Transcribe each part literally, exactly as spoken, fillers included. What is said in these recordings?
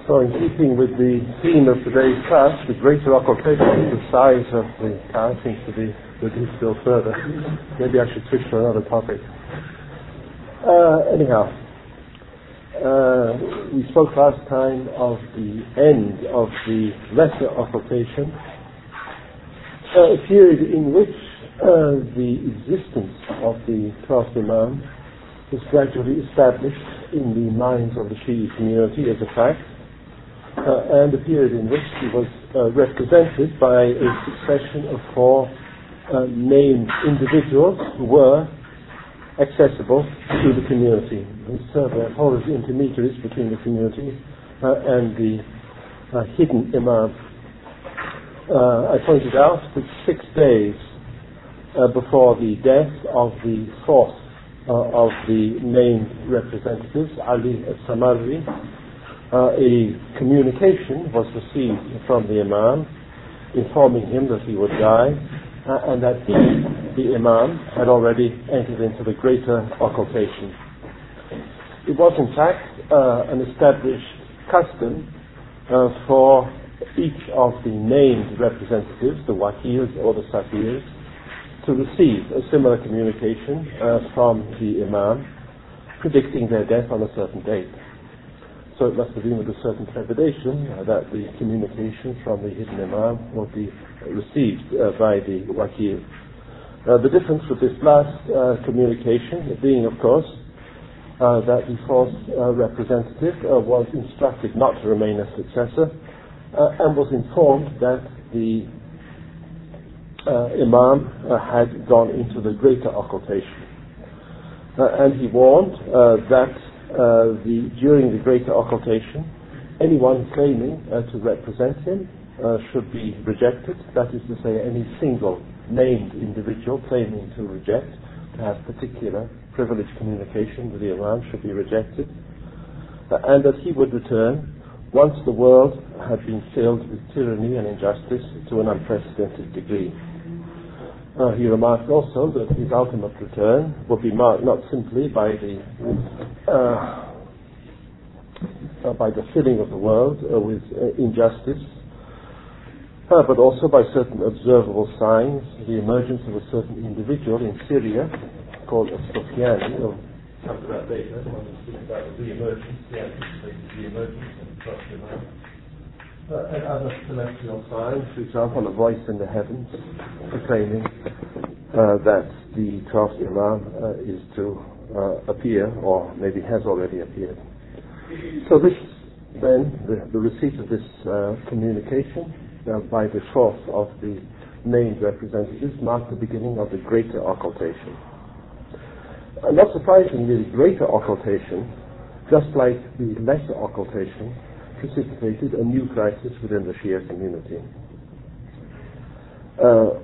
So in keeping with the theme of today's class, the greater occultation, the size of the class seems to be reduced still further. Maybe I should switch to another topic. Uh, anyhow, uh, we spoke last time of the end of the lesser occultation, uh, a period in which uh, the existence of the twelfth Imam was gradually established in the minds of the Shi'i community as a fact. Uh, and a period in which he was uh, represented by a succession of four uh, named individuals who were accessible to the community, who served as whole as intermediaries between the community uh, and the uh, hidden Imam. Uh, I pointed out that six days uh, before the death of the fourth uh, of the named representatives, Ali al-Samarri, Uh, a communication was received from the Imam informing him that he would die uh, and that he, the Imam, had already entered into the greater occultation. It was in fact uh, an established custom uh, for each of the named representatives, the Wakils or the Safirs, to receive a similar communication uh, from the Imam predicting their death on a certain date. So it must have been with a certain trepidation uh, that the communication from the hidden Imam would be received uh, by the Wakil. Uh, the difference with this last uh, communication being, of course, uh, that the fourth uh, representative uh, was instructed not to remain a successor uh, and was informed that the uh, Imam uh, had gone into the greater occultation. Uh, and he warned uh, that Uh, the, during the greater occultation, anyone claiming uh, to represent him uh, should be rejected. That is to say, any single named individual claiming to reject, to have particular privileged communication with the Imam, should be rejected. Uh, and that he would return once the world had been filled with tyranny and injustice to an unprecedented degree. Uh, he remarked also that his ultimate return would be marked not simply by the uh, uh, by the filling of the world uh, with uh, injustice, uh, but also by certain observable signs, the emergence of a certain individual in Syria called a Sufyani. We'll come to that later. I want to speak about the re-emergence, the anticipated re-emergence of the Prophet Imam. Uh, and other celestial signs, for example, a voice in the heavens proclaiming uh, that the twelfth Imam uh, is to uh, appear, or maybe has already appeared. So this, then, the, the receipt of this uh, communication uh, by the fourth of the named representatives marked the beginning of the greater occultation. Uh, not surprisingly, the greater occultation, just like the lesser occultation, precipitated a new crisis within the Shia community. Uh,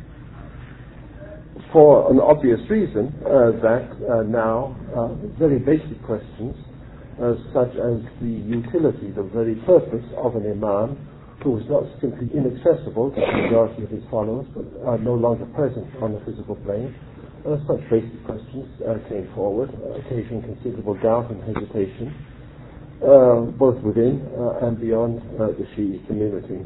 for an obvious reason, uh, that uh, now uh, very basic questions, uh, such as the utility, the very purpose of an Imam who is not simply inaccessible to the majority of his followers, but are no longer present on the physical plane, uh, such basic questions uh, came forward, uh, occasioning considerable doubt and hesitation, Uh, both within uh, and beyond uh, the Shi'i community.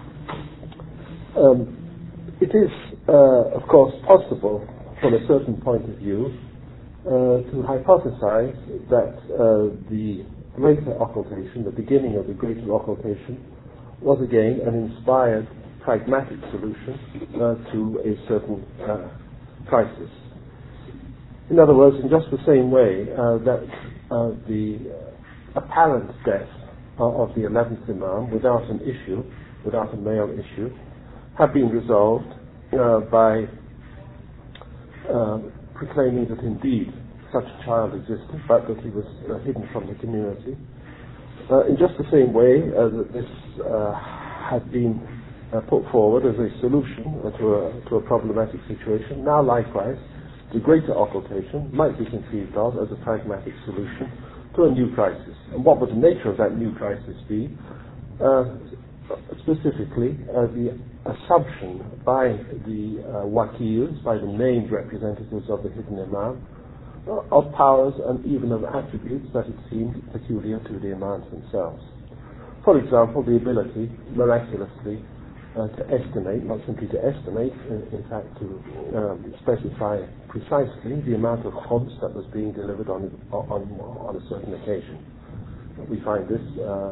Um, it is, uh, of course, possible from a certain point of view uh, to hypothesize that uh, the greater occultation, the beginning of the greater occultation, was again an inspired pragmatic solution uh, to a certain uh, crisis. In other words, in just the same way uh, that uh, the apparent death uh, of the eleventh Imam without an issue, without a male issue, had been resolved uh, by uh, proclaiming that indeed such a child existed, but that he was uh, hidden from the community. Uh, in just the same way uh, that this uh, had been uh, put forward as a solution uh, to, a, to a problematic situation, now likewise the greater occultation might be conceived of as a pragmatic solution to a new crisis. And what would the nature of that new crisis be? Uh, specifically, uh, the assumption by the uh, Wakils, by the named representatives of the hidden Imam, uh, of powers and even of attributes that it seemed peculiar to the Imams themselves. For example, the ability, miraculously, uh, to estimate, not simply to estimate, in, in fact to um, specify precisely the amount of khums that was being delivered on, on, on a certain occasion. We find this uh,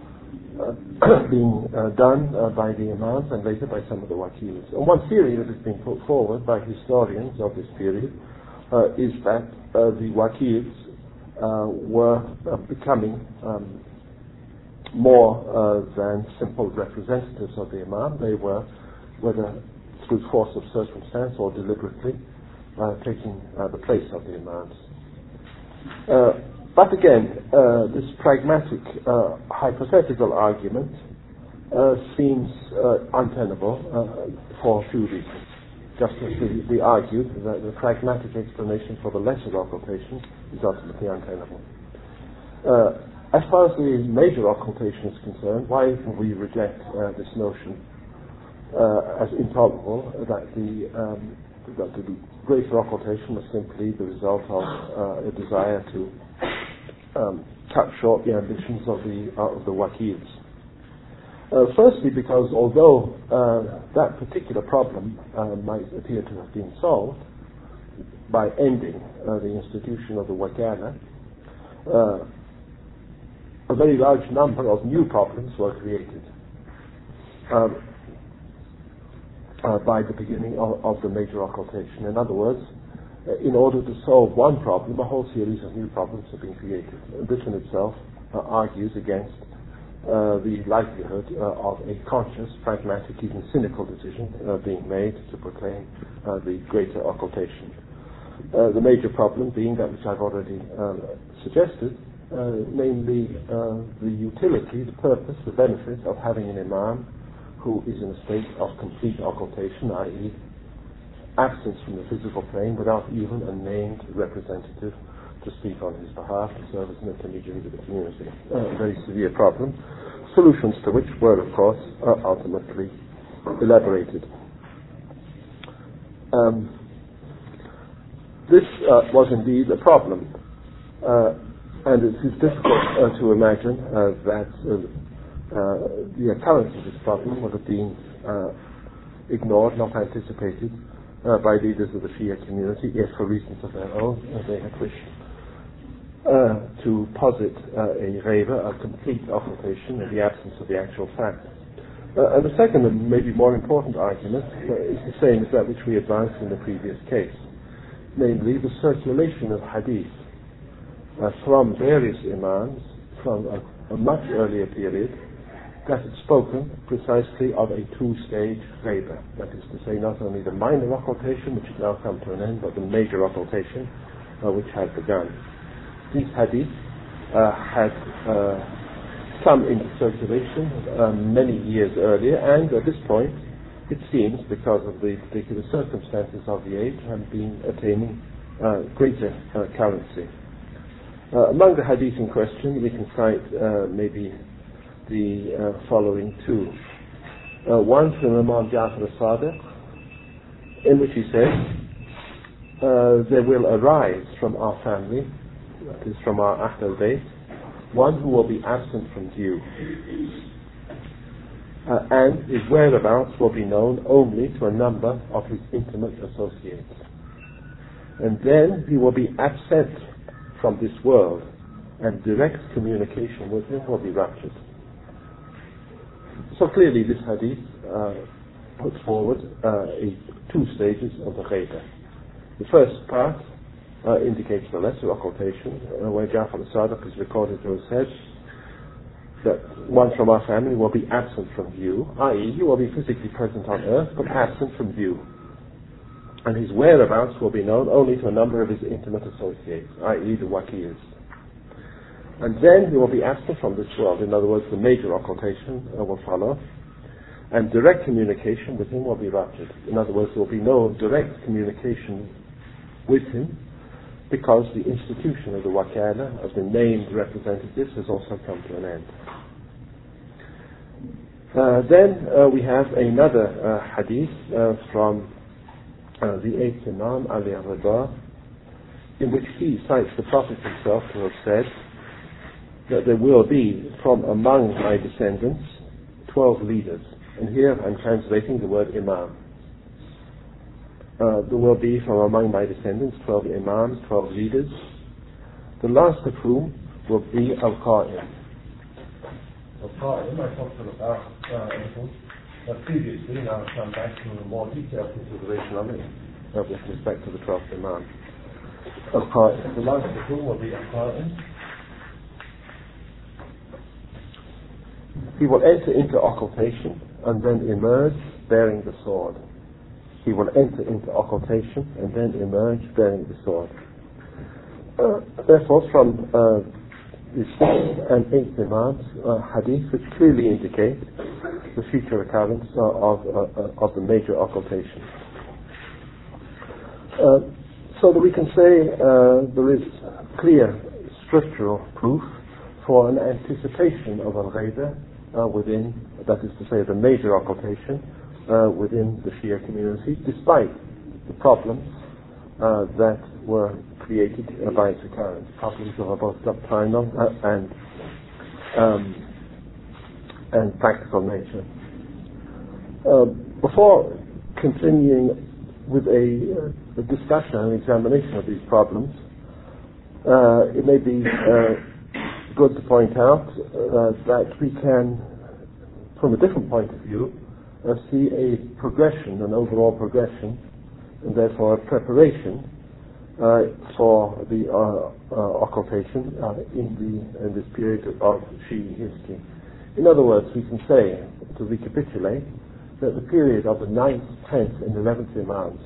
uh, being uh, done uh, by the imams and later by some of the wakils. And one theory that has been put forward by historians of this period uh, is that uh, the wakils uh, were uh, becoming um, more uh, than simple representatives of the imam. They were, whether through force of circumstance or deliberately, uh, taking uh, the place of the imams. Uh, but again, uh, this pragmatic, uh, hypothetical argument uh, seems uh, untenable uh, for a few reasons. Just as we, we argued that the pragmatic explanation for the lesser occultation is ultimately untenable. Uh, As far as the major occultation is concerned, why can we reject uh, this notion uh, as improbable that the, um, that the greater occultation was simply the result of uh, a desire to um, cut short the ambitions of the uh, of the wakils? Uh, firstly, because although uh, that particular problem uh, might appear to have been solved by ending uh, the institution of the wakala, uh, a very large number of new problems were created um, uh, by the beginning of, of the major occultation. In other words, uh, in order to solve one problem, a whole series of new problems have been created. And this in itself uh, argues against uh, the likelihood uh, of a conscious, pragmatic, even cynical decision uh, being made to proclaim uh, the greater occultation. Uh, the major problem being that which I've already uh, suggested, Uh, namely uh, the utility, the purpose, the benefit of having an imam who is in a state of complete occultation, that is absence from the physical plane without even a named representative to speak on his behalf, to serve as an intermediary with the community. Uh, a very severe problem, solutions to which were, of course, uh, ultimately elaborated. Um, this uh, was indeed a problem. Uh, And it is difficult uh, to imagine uh, that uh, uh, the occurrence of this problem would have been uh, ignored, not anticipated uh, by leaders of the Shia community, if for reasons of their own uh, they had wished uh, to posit uh, a ghaiba, a complete occultation in the absence of the actual fact. Uh, and the second and maybe more important argument uh, is the same as that which we advanced in the previous case, namely the circulation of hadith Uh, from various imams from a, a much earlier period that had spoken precisely of a two-stage ghaiba. That is to say, not only the minor occultation, which has now come to an end, but the major occultation, uh, which had begun. These hadith uh, had uh, come into circulation uh, many years earlier, and at this point, it seems, because of the particular circumstances of the age, have been attaining uh, greater uh, currency. Uh, among the hadith in question, we can cite uh, maybe the uh, following two. Uh, one from Imam Ja'far al-Sadiq, in which he says, uh, there will arise from our family, that is from our Ahl Bayt, one who will be absent from view, uh, and his whereabouts will be known only to a number of his intimate associates. And then he will be absent from this world, and direct communication with him will be ruptured. So clearly this hadith uh, puts forward uh, a, two stages of the ghaiba. The first part uh, indicates the lesser occultation, uh, where Ja'far al-Sadiq is recorded to have said that one from our family will be absent from view, that is he will be physically present on earth but absent from view. And his whereabouts will be known only to a number of his intimate associates, that is the wakils. And then he will be absent from this world. In other words, the major occultation uh, will follow, and direct communication with him will be ruptured. In other words, there will be no direct communication with him, because the institution of the wakala, as the named representatives, has also come to an end. Uh, then uh, we have another uh, hadith uh, from Uh, the eighth Imam, Ali al-Rida, in which he cites the Prophet himself to have said that there will be from among my descendants twelve leaders. And here I'm translating the word imam. Uh, there will be from among my descendants twelve imams, twelve leaders, the last of whom will be al-Qa'im. Al-Qa'im, I talked about uh, uh, previously, and I'll come back to a more detailed consideration of it uh, with respect to the twelfth imam. Al-Qa'im, the last of whom will be al-Qa'im. He will enter into occultation and then emerge bearing the sword. He will enter into occultation and then emerge bearing the sword. Uh, therefore, from uh, the sixth and eighth imams, uh, hadith which clearly indicate the future occurrence uh, of, uh, of the major occultation. Uh, so that we can say uh, there is clear scriptural proof for an anticipation of al-ghayba uh, within, that is to say, the major occultation uh, within the Shia community, despite the problems uh, that were created uh, by its occurrence, problems of both doctrinal uh, and um, and practical nature. Uh, before continuing with a, uh, a discussion and examination of these problems, uh, it may be uh, good to point out uh, that we can, from a different point of view, uh, see a progression, an overall progression, and therefore a preparation uh, for the uh, uh, occultation uh, in the in this period of Shi'i history. In other words, we can say, to recapitulate, that the period of the ninth, tenth, and eleventh imams,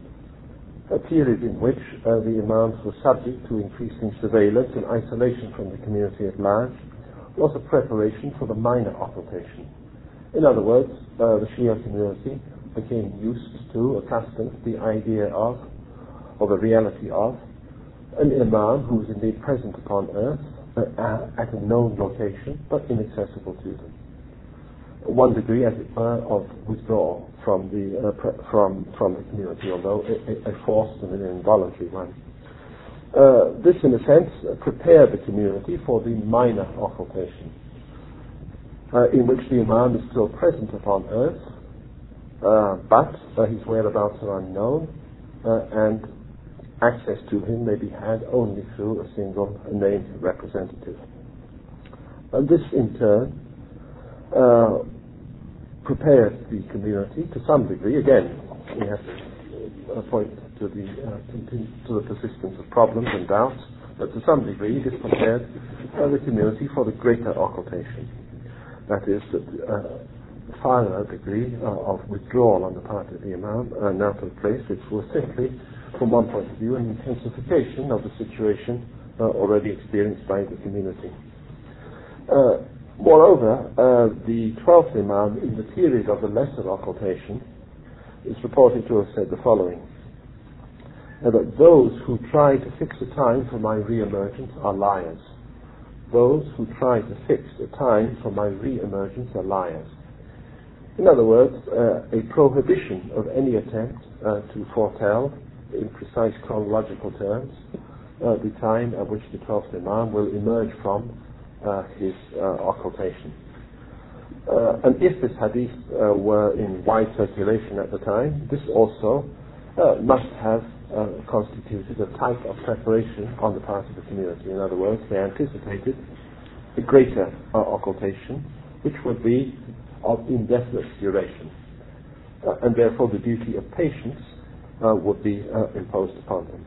a period in which uh, the imams were subject to increasing surveillance and isolation from the community at large, was a preparation for the minor occultation. In other words, uh, the Shia community became used to, accustomed to the idea of, or the reality of, an imam who was indeed present upon earth uh, at a known location, but inaccessible to them. One degree, as it were, of withdrawal from the uh, pre- from from the community, although a, a forced and an involuntary one. Uh, this, in a sense, uh, prepared the community for the minor occultation, uh, in which the imam is still present upon earth, uh, but uh, his whereabouts are unknown, uh, and access to him may be had only through a single named representative. And this, in turn, Uh, prepared the community to some degree. Again, we have to uh, point to the uh, continu- to the persistence of problems and doubts, but to some degree this prepared uh, the community for the greater occultation. That is, that uh, farther degree uh, of withdrawal on the part of the imam uh, now took place, which was simply, from one point of view, an intensification of the situation uh, already experienced by the community. Uh, Moreover, uh, the twelfth imam in the period of the lesser occultation is reported to have said the following: uh, that those who try to fix a time for my re-emergence are liars. Those who try to fix a time for my re-emergence are liars. In other words, uh, a prohibition of any attempt uh, to foretell, in precise chronological terms, uh, the time at which the twelfth imam will emerge from Uh, his uh, occultation. Uh, and if this hadith uh, were in wide circulation at the time, this also uh, must have uh, constituted a type of preparation on the part of the community. In other words, they anticipated a greater uh, occultation, which would be of indefinite duration. Uh, and therefore the duty of patience uh, would be uh, imposed upon them.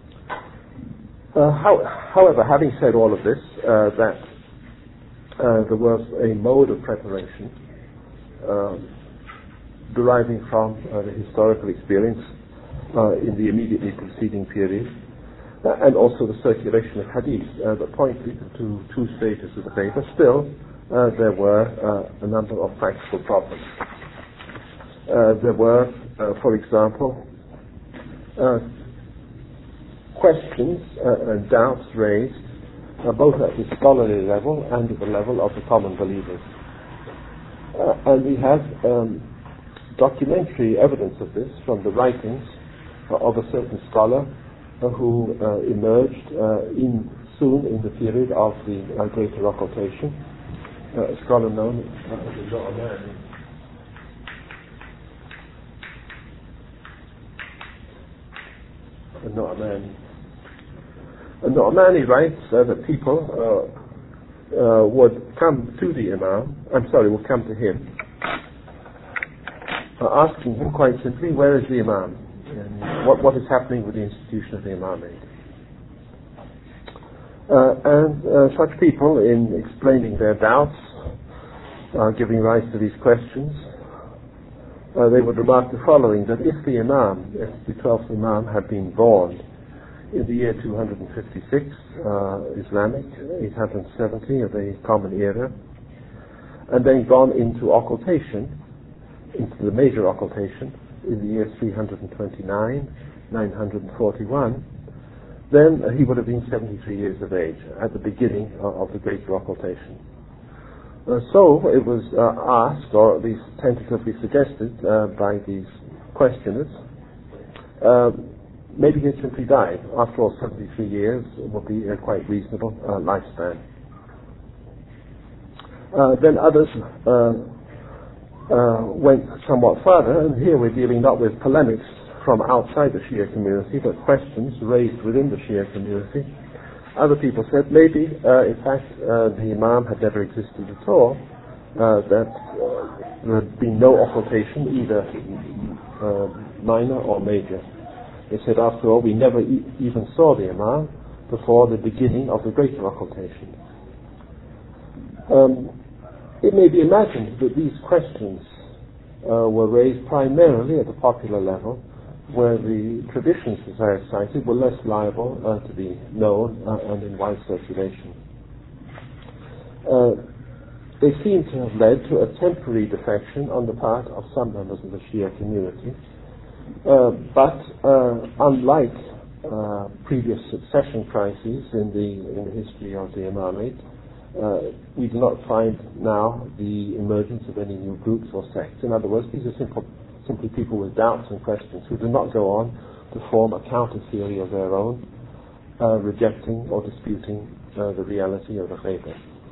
Uh, how, however, having said all of this, uh, that Uh, there was a mode of preparation um, deriving from uh, the historical experience uh, in the immediately preceding period, uh, and also the circulation of hadith uh, that pointed to two stages of the paper. Still, uh, there were uh, a number of practical problems. Uh, there were, uh, for example, uh, questions uh, and doubts raised Uh, both at the scholarly level and at the level of the common believers. Uh, and we have um, documentary evidence of this from the writings uh, of a certain scholar uh, who uh, emerged uh, in soon in the period of the uh, Greater Occultation. Uh, a scholar known uh, as the No'amani. A No'amani. A No'amani writes uh, that people uh, uh, would come to the Imam, I'm sorry, would come to him, uh, asking him quite simply, where is the Imam? And what, what is happening with the institution of the Imamate? Uh, and uh, such people, in explaining their doubts, uh, giving rise to these questions, uh, they would remark the following, that if the Imam, if the twelfth Imam had been born in the year two hundred fifty-six, uh, Islamic, eight hundred seventy of the Common Era, and then gone into occultation, into the major occultation, in the years three hundred twenty-nine, nine hundred forty-one, then uh, he would have been seventy-three years of age at the beginning uh, of the Greater Occultation. Uh, so it was uh, asked, or at least tentatively suggested uh, by these questioners, uh, maybe he simply died. After all, seventy-three years would be a quite reasonable uh, lifespan. Uh, then others uh, uh, went somewhat further, and here we're dealing not with polemics from outside the Shia community, but questions raised within the Shia community. Other people said maybe, uh, in fact, uh, the Imam had never existed at all, uh, that uh, there had been no occultation, either uh, minor or major. They said, after all, we never e- even saw the Imam before the beginning of the Greater Occultation. Um, it may be imagined that these questions uh, were raised primarily at the popular level, where the traditions, as I have cited, were less liable uh, to be known uh, and in wide circulation. Uh, they seem to have led to a temporary defection on the part of some members of the Shia community, uh, but uh, unlike uh, previous succession crises in the, in the history of the Imamate, uh, we do not find now the emergence of any new groups or sects. In other words, these are simple simply people with doubts and questions who do not go on to form a counter-theory of their own, uh, rejecting or disputing uh, the reality of the Ghaiba.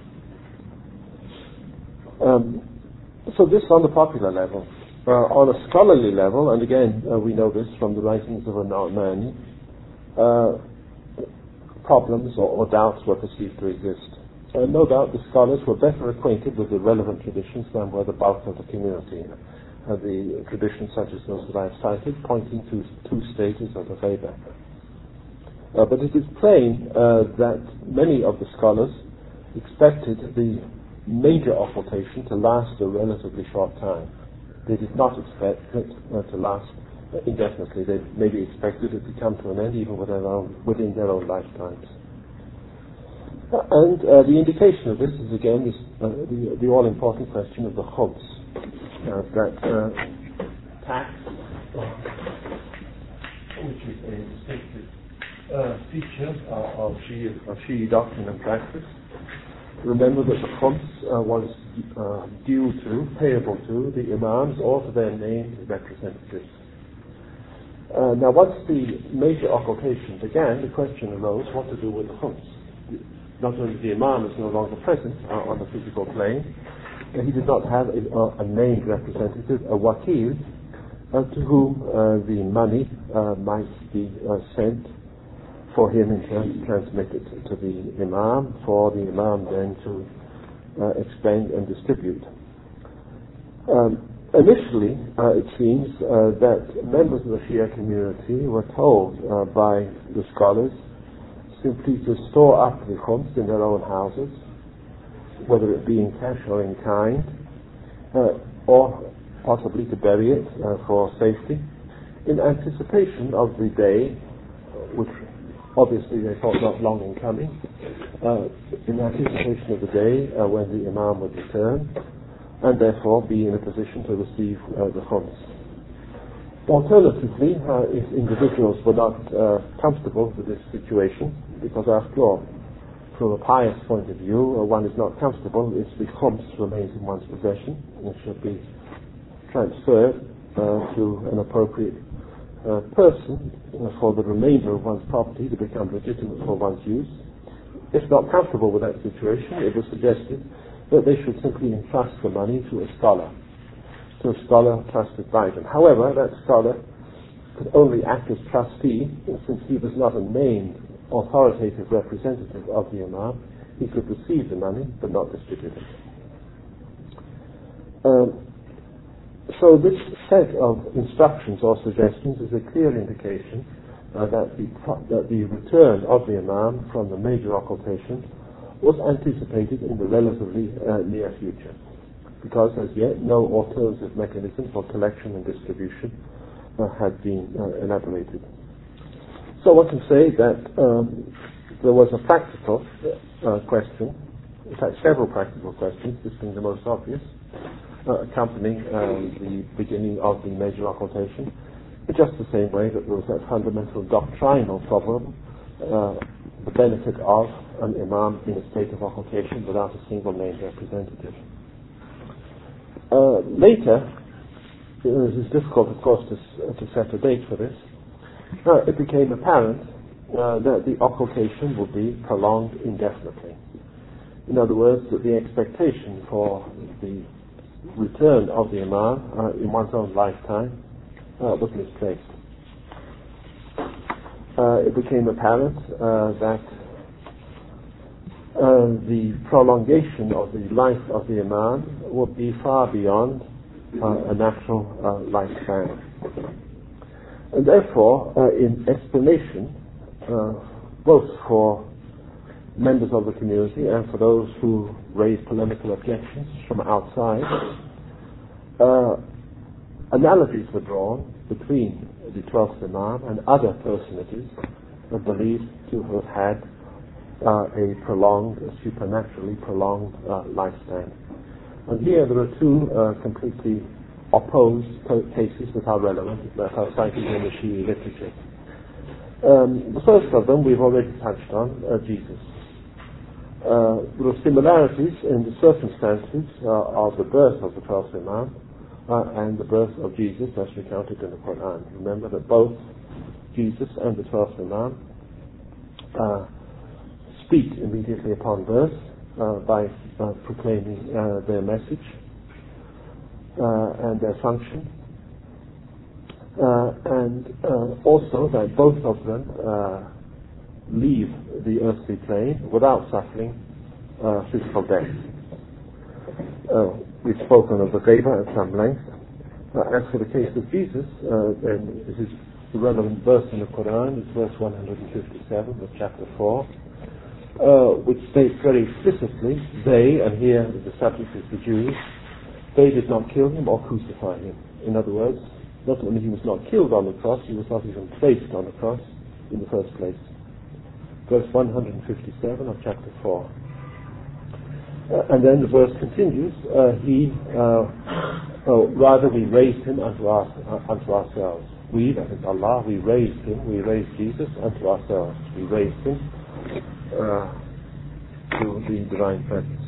Um, so this on the popular level. Uh, on a scholarly level, and again uh, we know this from the writings of An-Nu'mani, uh, problems or, or doubts were perceived to exist. Uh, no doubt the scholars were better acquainted with the relevant traditions than were the bulk of the community. Uh, the traditions such as those that I have cited, pointing to two stages of the Ghaiba. Uh, but it is plain uh, that many of the scholars expected the major occultation to last a relatively short time. They did not expect it uh, to last uh, indefinitely. They maybe expected it to come to an end even within their own, within their own lifetimes. Uh, and uh, the indication of this is again this, uh, the, the all-important question of the khums. Uh, that uh, tax, which is a distinctive uh, feature uh, of Shi'i of Shi'i doctrine and practice. Remember that the khums uh, was uh, due to, payable to, the imams or to their named representatives. Uh, now, once the major occultation began, the question arose what to do with the khums. Not only the imam is no longer present uh, on the physical plane, he did not have a, a named representative, a wakil, uh, to whom uh, the money uh, might be uh, sent for him in turn to transmit it to the imam, for the imam then to uh, expend and distribute. Um, initially, uh, it seems uh, that members of the Shia community were told uh, by the scholars simply to store up the khums in their own houses, whether it be in cash or in kind, uh, or possibly to bury it uh, for safety, in anticipation of the day, which obviously they thought not long in coming, uh, in anticipation of the day uh, when the imam would return, and therefore be in a position to receive uh, the khums. Alternatively, uh, if individuals were not uh, comfortable with this situation, because after all, from a pious point of view, uh, one is not comfortable if the khums remains in one's possession. It should be transferred uh, to an appropriate uh, person uh, for the remainder of one's property to become legitimate for one's use. if not comfortable with that situation, it was suggested that they should simply entrust the money to a scholar, to a scholar trusted by them. However, that scholar could only act as trustee, since he was not a named authoritative representative of the Imam. He could receive the money but not distribute it. Um, so this set of instructions or suggestions is a clear indication uh, that, the, that the return of the Imam from the major occultation was anticipated in the relatively uh, near future, because as yet no alternative mechanism for collection and distribution uh, had been uh, elaborated. So one can say that um, there was a practical uh, question, in fact several practical questions, this being the most obvious, uh, accompanying um, the beginning of the major occultation, in just the same way that there was that fundamental doctrinal problem, uh, the benefit of an Imam in a state of occultation without a single named representative. Uh, later, it is difficult, of course, to, to set a date for this. Uh, it became apparent uh, that the occultation would be prolonged indefinitely. In other words, that the expectation for the return of the Imam uh, in one's own lifetime uh, was misplaced. Uh, it became apparent uh, that uh, the prolongation of the life of the Imam would be far beyond uh, a natural uh, lifespan. And therefore, uh, in explanation, uh, both for members of the community and for those who raise polemical objections from outside, uh, analogies were drawn between the twelfth Imam and other personages uh, believed to have had uh, a prolonged, a supernaturally prolonged uh, lifespan. And here there are two uh, completely opposed cases that are relevant, that are cited in the Shi'i literature. Um, the first of them we've already touched on, uh, Jesus. Uh, there are similarities in the circumstances uh, of the birth of the twelfth Imam uh, and the birth of Jesus as recounted in the Quran. Remember that both Jesus and the twelfth Imam uh, speak immediately upon birth uh, by uh, proclaiming uh, their message uh, and their function. Uh, and uh, also that both of them uh, leave the earthly plane without suffering uh, physical death. Uh, we've spoken of the Ghaiba at some length. Uh, as for the case of Jesus, uh, then this is the relevant verse in the Quran, it's verse one hundred fifty-seven of chapter four, uh, which states very explicitly, they, and here the subject is the Jews, they did not kill him or crucify him. In other words, not only he was not killed on the cross, he was not even placed on the cross in the first place. Verse one hundred fifty-seven of chapter four. Uh, and then the verse continues, uh, he, uh, oh, rather we raised him unto, our, uh, unto ourselves. We, that is Allah, we raised him, we raised Jesus unto ourselves. We raised him uh, to the divine presence.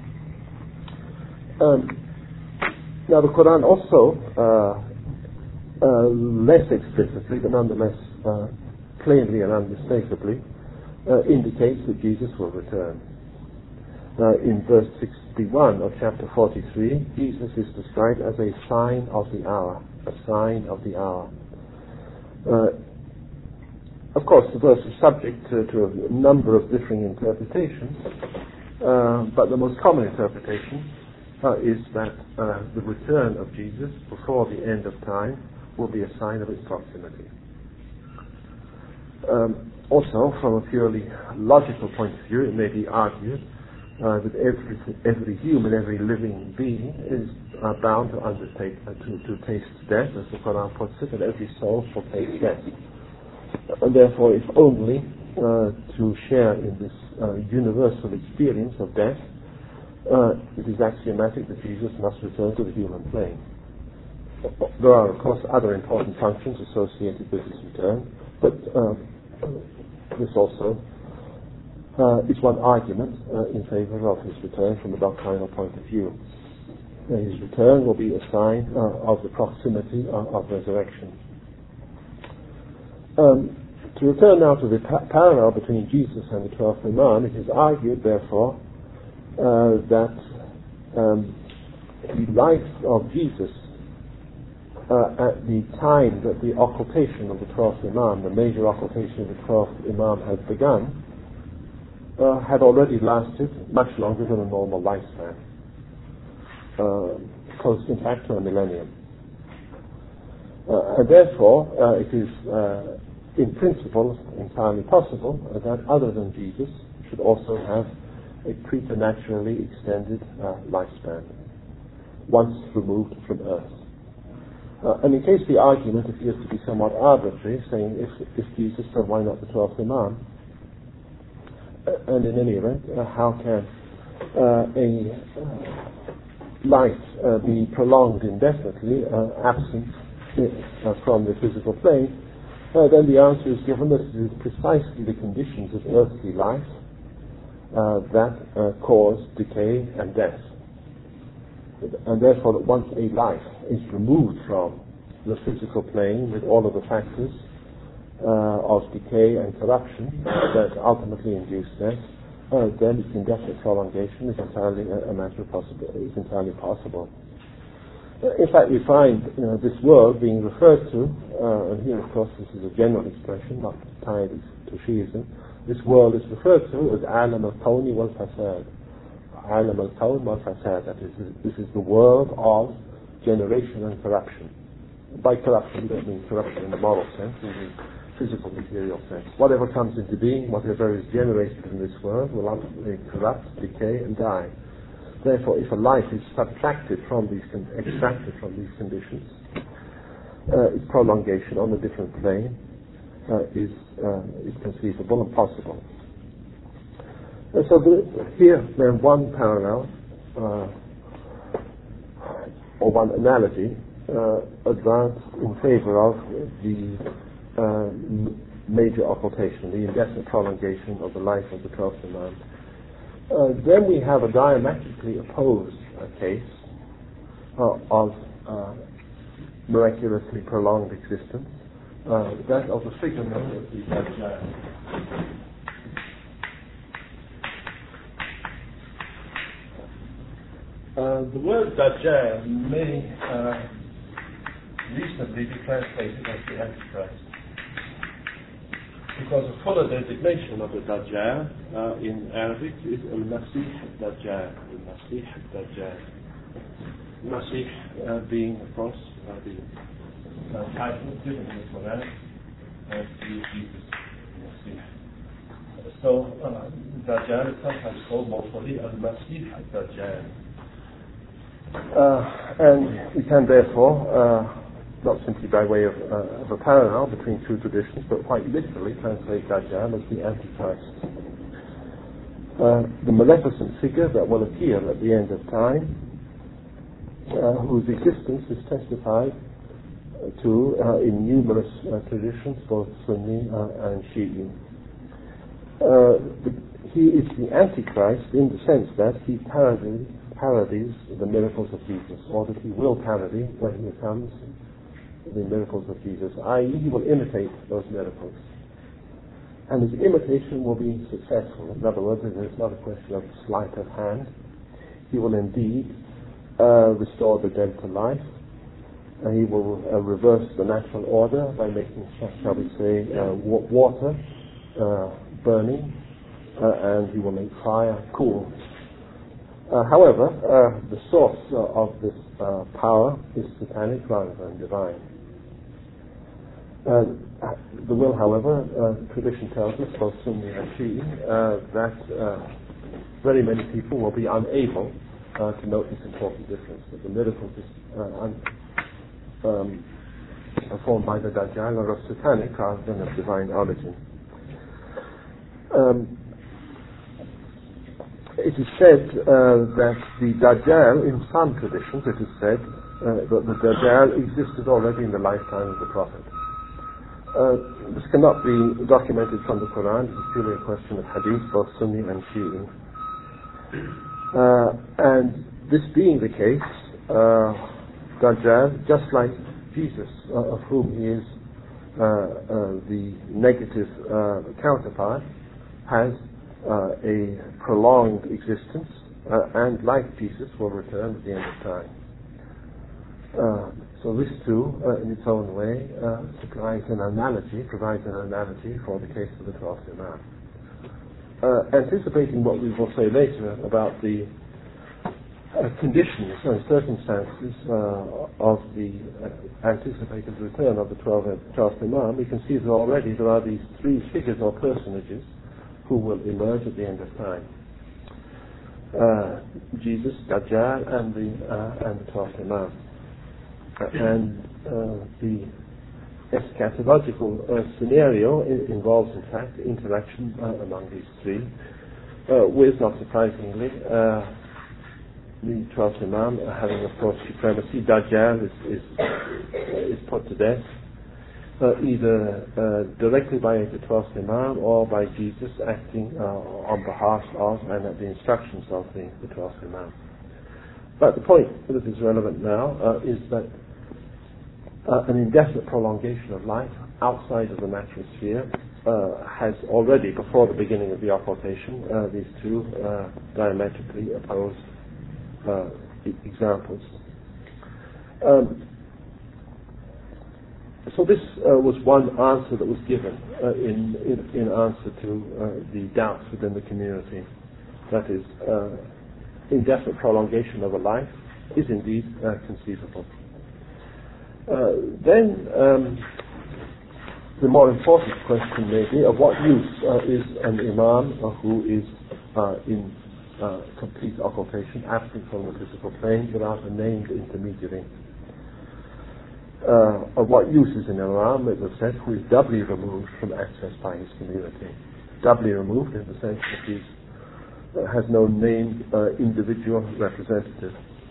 Um, now the Quran also, uh, uh, less explicitly, but nonetheless uh, plainly and unmistakably, uh, indicates that Jesus will return. Uh, in verse sixty-one of chapter forty-three, Jesus is described as a sign of the hour, a sign of the hour. Uh, of course, the verse is subject to, to a number of differing interpretations, uh, but the most common interpretation uh, is that uh, the return of Jesus before the end of time will be a sign of its proximity. Um, also, from a purely logical point of view, it may be argued uh, that every, every human, every living being is uh, bound to undertake, uh, to, to taste death, as the Quran puts it, and every soul shall taste death. And therefore, if only uh, to share in this uh, universal experience of death, uh, it is axiomatic that Jesus must return to the human plane. There are, of course, other important functions associated with his return, but uh, this also uh, is one argument uh, in favor of his return from a doctrinal point of view. Uh, his return will be a sign uh, of the proximity uh, of resurrection. Um, to return now to the pa- parallel between Jesus and the twelfth Imam, it is argued, therefore, uh, that um, the life of Jesus uh, at the time that the occultation of the twelfth Imam, the major occultation of the twelfth Imam had begun, uh, had already lasted much longer than a normal lifespan, uh, close in fact to a millennium. Uh, and therefore, uh, it is uh, in principle entirely possible that other than Jesus should also have a preternaturally extended uh, lifespan once removed from Earth. Uh, and in case the argument appears to be somewhat arbitrary, saying if, if Jesus, then why not the twelfth Imam? Uh, and in any event, uh, how can uh, a uh, life uh, be prolonged indefinitely, uh, absent uh, from the physical plane? Uh, then the answer is given that it is precisely the conditions of earthly life uh, that uh, cause decay and death. And therefore that once a life is removed from the physical plane with all of the factors uh, of decay and corruption that ultimately induce death, uh, then its indefinite prolongation is entirely a, a matter of possible, is entirely possible. In fact, we find you know, this world being referred to, uh, and here, of course, this is a general expression, not tied to Shiism. This world is referred to as Alam al-Kawni wal-Fasad. Alam al-Kawn wal-Fasad, that is, this is the world of generation and corruption. By corruption, we don't mean corruption in the moral sense, in the physical, material sense. Whatever comes into being, whatever is generated in this world, will ultimately corrupt, decay, and die. Therefore, if a life is subtracted from these, con- extracted from these conditions, uh, its prolongation on a different plane uh, is, uh, is conceivable and possible. And so the, here, then, one parallel, uh, or one analogy, uh, advanced in favor of the uh, m- major occultation, the indefinite prolongation of the life of the twelfth Imam. Uh, then we have a diametrically opposed uh, case uh, of uh, miraculously prolonged existence, uh, that of the figure known as the Dajjal. Uh, the word Dajjal may uh, reasonably be translated as the Antichrist, because a fuller designation of the Dajjal uh, in Arabic is Al-Masih Dajjal. Al-Masih Dajjal. Masih uh, being, of course, uh, the uh, title given in the Quran as to Jesus Masih. So, uh, Dajjal is sometimes called more fully Al-Masih Dajjal. Uh, and we can therefore uh, not simply by way of, uh, of a parallel between two traditions, but quite literally translate Dajjal as the Antichrist. Uh, the maleficent figure that will appear at the end of time, uh, whose existence is testified to uh, in numerous uh, traditions, both Sunni uh, and Shi'i. Uh, the, he is the Antichrist in the sense that he parodies, parodies the miracles of Jesus, or that he will parody when he comes the miracles of Jesus, that is, he will imitate those miracles. And his imitation will be successful. In other words, it is not a question of sleight of hand. He will indeed uh, restore the dead to life. Uh, he will uh, reverse the natural order by making, shall we say, uh, wa- water uh, burning, uh, and he will make fire cool. Uh, however, uh, the source uh, of this uh, power is satanic rather than divine. Uh, the will, however, uh, tradition tells us, both Sunni and Shi'i, uh, that uh, very many people will be unable uh, to note this important difference, that the miracles uh, un- um, performed by the Dajjal are of satanic rather than of divine origin. Um, it is said uh, that the Dajjal, in some traditions, it is said uh, that the Dajjal existed already in the lifetime of the Prophet. Uh, this cannot be documented from the Quran. It is purely a question of hadith, both Sunni and Shi'i. Uh, and this being the case, uh, Dajjal, just like Jesus, uh, of whom he is uh, uh, the negative uh, counterpart has uh, a prolonged existence, uh, and like Jesus will return at the end of time. Uh, so this too, uh, in its own way, uh, supplies an analogy, provides an analogy for the case of the twelfth Imam. Uh, anticipating what we will say later about the uh, conditions and circumstances uh, of the uh, anticipated return of the twelfth Imam, we can see that already there are these three figures or personages who will emerge at the end of time. Uh, Jesus, Dajjal, and the uh, and the twelfth Imam. Uh, and uh, the eschatological uh, scenario I- involves, in fact, interaction uh, among these three, uh, with, not surprisingly, uh, the twelfth Imam uh, having, of course, supremacy. Dajjal is, is, is put to death, uh, either uh, directly by the twelfth Imam or by Jesus acting uh, on behalf of and at the instructions of the, the twelfth Imam. But the point that is relevant now uh, is that uh, an indefinite prolongation of life outside of the natural sphere uh, has already, before the beginning of the occultation, uh, these two uh, diametrically opposed uh, e- examples. Um, so this uh, was one answer that was given uh, in, in, in answer to uh, the doubts within the community. That is, uh, indefinite prolongation of a life is indeed uh, conceivable. Uh, then um, the more important question may be of what use uh, is an imam uh, who is uh, in uh, complete occultation, absent from the physical plane, without a named intermediary. Uh, of what use is an imam, it was said, who is doubly removed from access by his community. Doubly removed in the sense that he's Uh, has no named uh, individual representative.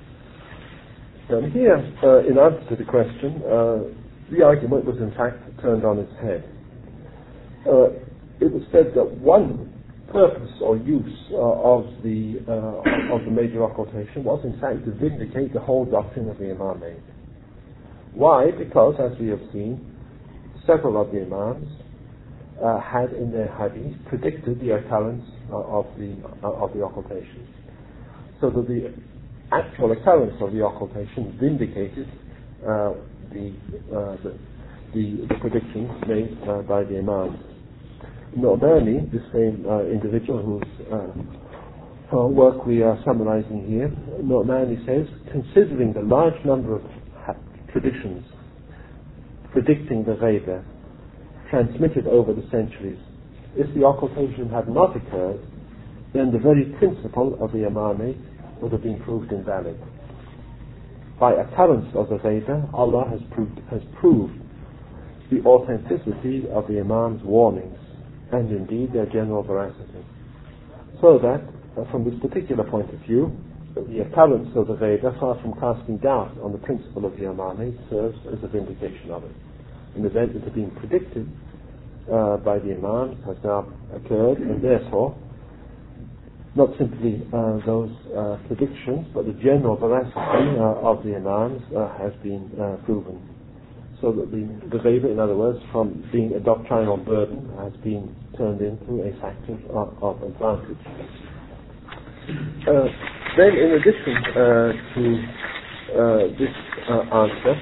And here, uh, in answer to the question, uh, the argument was in fact turned on its head. Uh, it was said that one purpose or use uh, of the uh, of the major occultation was in fact to vindicate the whole doctrine of the Imamate. Why? Because, as we have seen, several of the Imams uh, had in their hadith predicted the occurrence uh, of the uh, of the occultation, so that the actual occurrence of the occultation vindicated uh, the, uh, the, the the predictions made uh, by the Imams. Nu'mani, the same uh, individual whose uh, uh, work we are summarizing here, Nu'mani says, considering the large number of ha- traditions predicting the Ghaiba transmitted over the centuries, if the occultation had not occurred, then the very principle of the Imamate would have been proved invalid. By occurrence of the Ghaiba, Allah has proved, has proved the authenticity of the Imam's warnings, and indeed their general veracity. So that, uh, from this particular point of view, the occurrence of the Ghaiba, far from casting doubt on the principle of the Imamate, serves as a vindication of it. An event that had been predicted uh, by the Imams has now occurred, and therefore, not simply uh, those uh, predictions, but the general veracity uh, of the Imams uh, has been uh, proven. So that the, the Ghaiba, in other words, from being a doctrinal burden, has been turned into a factor of, of advantage. Uh, then, in addition uh, to uh, this uh, answer,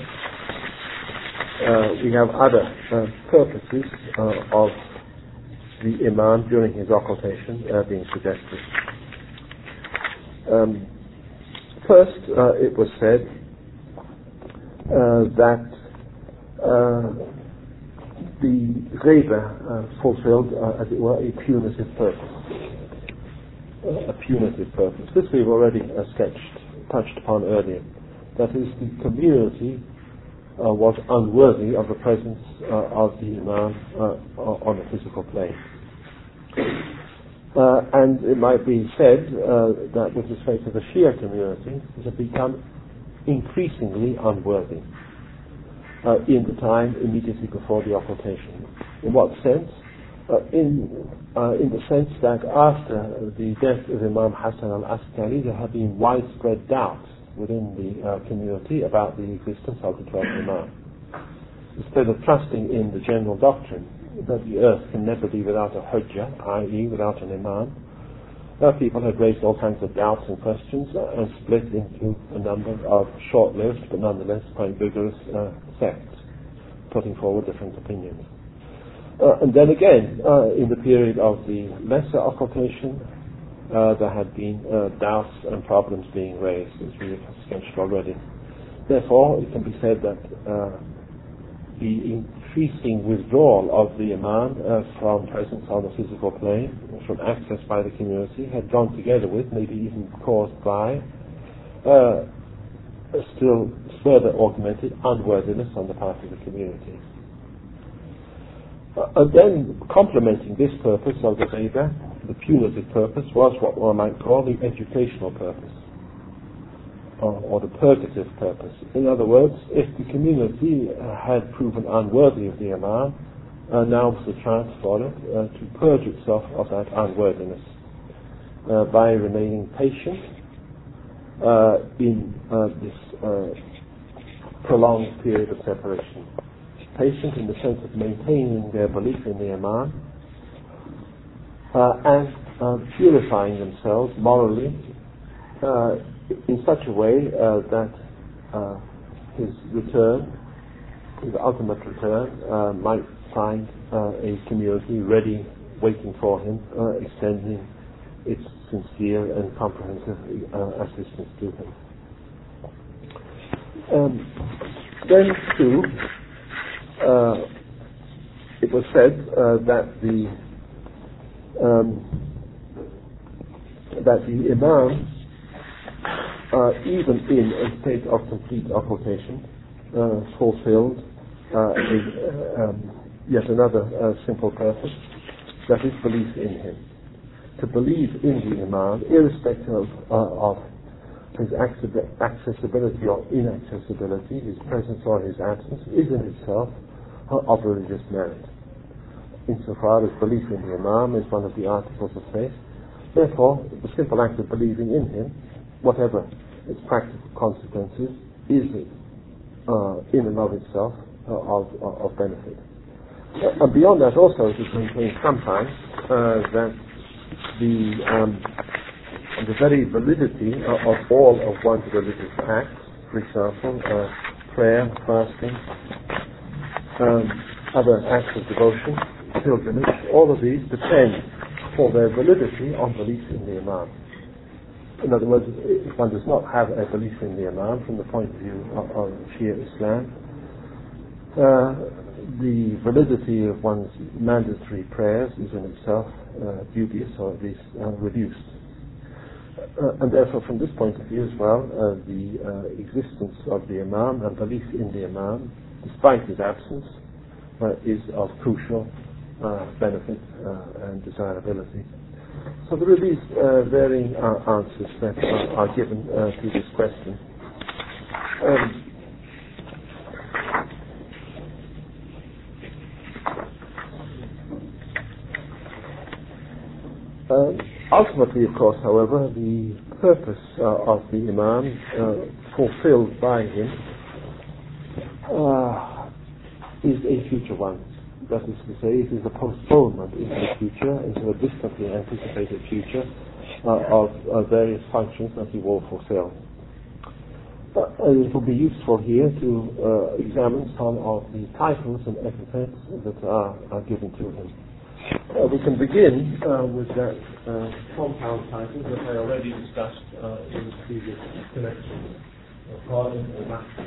uh, we have other uh, purposes uh, of the Imam during his occultation uh, being suggested. Um, first, uh, it was said uh, that Uh, the Ghaiba uh, fulfilled, uh, as it were, a punitive purpose. Uh, a punitive purpose. This we've already uh, sketched, touched upon earlier. That is, the community uh, was unworthy of the presence uh, of the Imam uh, on a physical plane. Uh, and it might be said uh, that with respect to the Shia community, it has become increasingly unworthy. Uh, in the time immediately before the occultation. In what sense? Uh, in uh, in the sense that after the death of Imam Hassan al-Askari, there have been widespread doubts within the uh, community about the existence of the twelfth Imam. instead of trusting in the general doctrine that the earth can never be without a hujjah, that is without an imam, uh, people had raised all kinds of doubts and questions uh, and split into a number of short-lived but nonetheless quite vigorous uh, sects, putting forward different opinions. Uh, and then again, uh, in the period of the lesser occultation, uh, there had been uh, doubts and problems being raised, as we have sketched already. Therefore, it can be said that uh, the increasing withdrawal of the Imam uh, from presence on the physical plane, from access by the community, had gone together with, maybe even caused by, uh, a still further augmented unworthiness on the part of the community. Uh, and then, complementing this purpose of the Veda, the punitive purpose, was what one might call the educational purpose, or, or the purgative purpose. In other words, if the community uh, had proven unworthy of the Imam, uh, now was the chance for it uh, to purge itself of that unworthiness uh, by remaining patient uh, in uh, this uh, prolonged period of separation. Patient in the sense of maintaining their belief in the Imam uh, and uh, purifying themselves morally uh, in such a way uh, that uh, his return, his ultimate return, uh, might find uh, a community ready, waiting for him, uh, extending its sincere and comprehensive uh, assistance to him. Um, then, too, Uh, it was said uh, that the um, that the Imam, uh, even in a state of complete occultation, uh, fulfilled uh, a, um, yet another uh, simple purpose, that is belief in him. To believe in the Imam, irrespective of, uh, of his accessibility or inaccessibility, his presence or his absence, is in itself of religious merit. Insofar as belief in the Imam is one of the articles of faith, therefore the simple act of believing in him, whatever its practical consequences, is uh, in and of itself uh, of, of benefit. Uh, and beyond that also it is maintained sometimes uh, that the um, the very validity uh, of all of one's religious acts, for example, uh, prayer, fasting, Um, other acts of devotion, pilgrimage, all of these depend for their validity on belief in the Imam. In other words, if one does not have a belief in the Imam from the point of view of, of Shia Islam, uh, the validity of one's mandatory prayers is in itself uh, dubious or at least uh, reduced. Uh, and therefore, from this point of view as well, uh, the uh, existence of the Imam and belief in the Imam, despite his absence, uh, is of crucial uh, benefit uh, and desirability. So there are these uh, varying uh, answers that uh, are given uh, to this question. Um, uh, ultimately, of course, however, the purpose uh, of the Imam uh, fulfilled by him Uh, is a future one. That is to say, it is a postponement into the future, into a distantly anticipated future uh, of uh, various functions that he will fulfill. But uh, it will be useful here to uh, examine some of the titles and epithets that are, are given to him. Uh, we can begin uh, with that uh, compound title that I already discussed uh, in the previous connection. Qa'im al-Mahdi.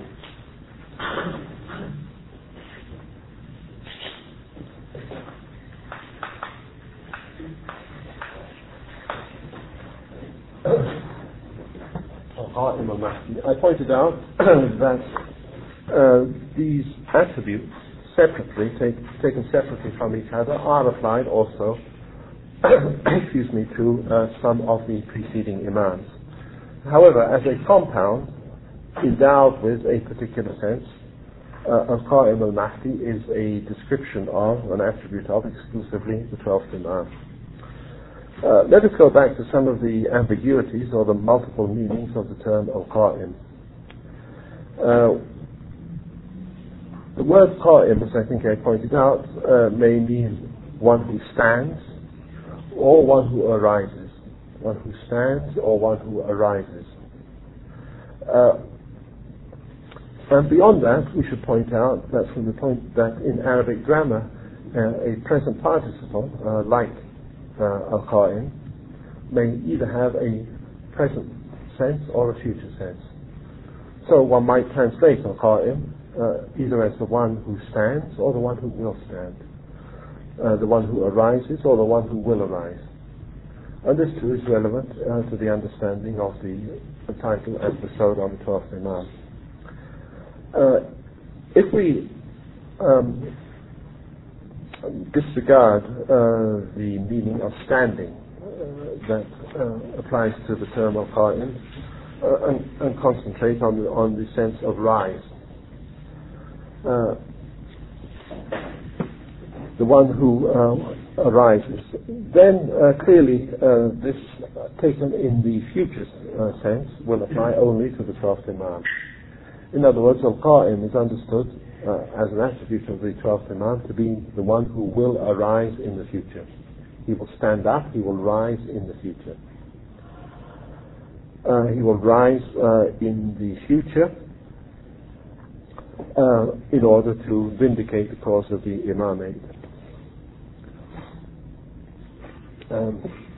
Qa'im al-Mahdi. I pointed out that uh, these attributes, separately, take, taken separately from each other, are applied also, excuse me, to uh, some of the preceding imams. However, as a compound endowed with a particular sense, uh, Al-Qa'im al-Mahdi is a description of, an attribute of, exclusively the twelfth imam. Uh, let us go back to some of the ambiguities or the multiple meanings of the term Al-Qa'im. Uh, The word qa'im, as I think I pointed out, uh, may mean one who stands or one who arises. One who stands or one who arises. Uh, and beyond that, we should point out that from the point that in Arabic grammar, uh, a present participle, uh, like uh, al-qa'im, may either have a present sense or a future sense. So one might translate al-qa'im uh, either as the one who stands or the one who will stand, uh, the one who arises or the one who will arise. And this too is relevant uh, to the understanding of the, the title as bestowed on the twelfth Imam. Uh, if we um, disregard uh, the meaning of standing uh, that uh, applies to the term of qa'im uh, and, and concentrate on the, on the sense of rise, uh, the one who uh, arises, then uh, clearly uh, this uh, taken in the future uh, sense will apply only to the twelfth Imam. In other words, al-qa'im is understood uh, as an attribute of the twelfth Imam to be the one who will arise in the future. He will stand up, he will rise in the future. Uh, he will rise uh, in the future uh, in order to vindicate the cause of the imamate. Um,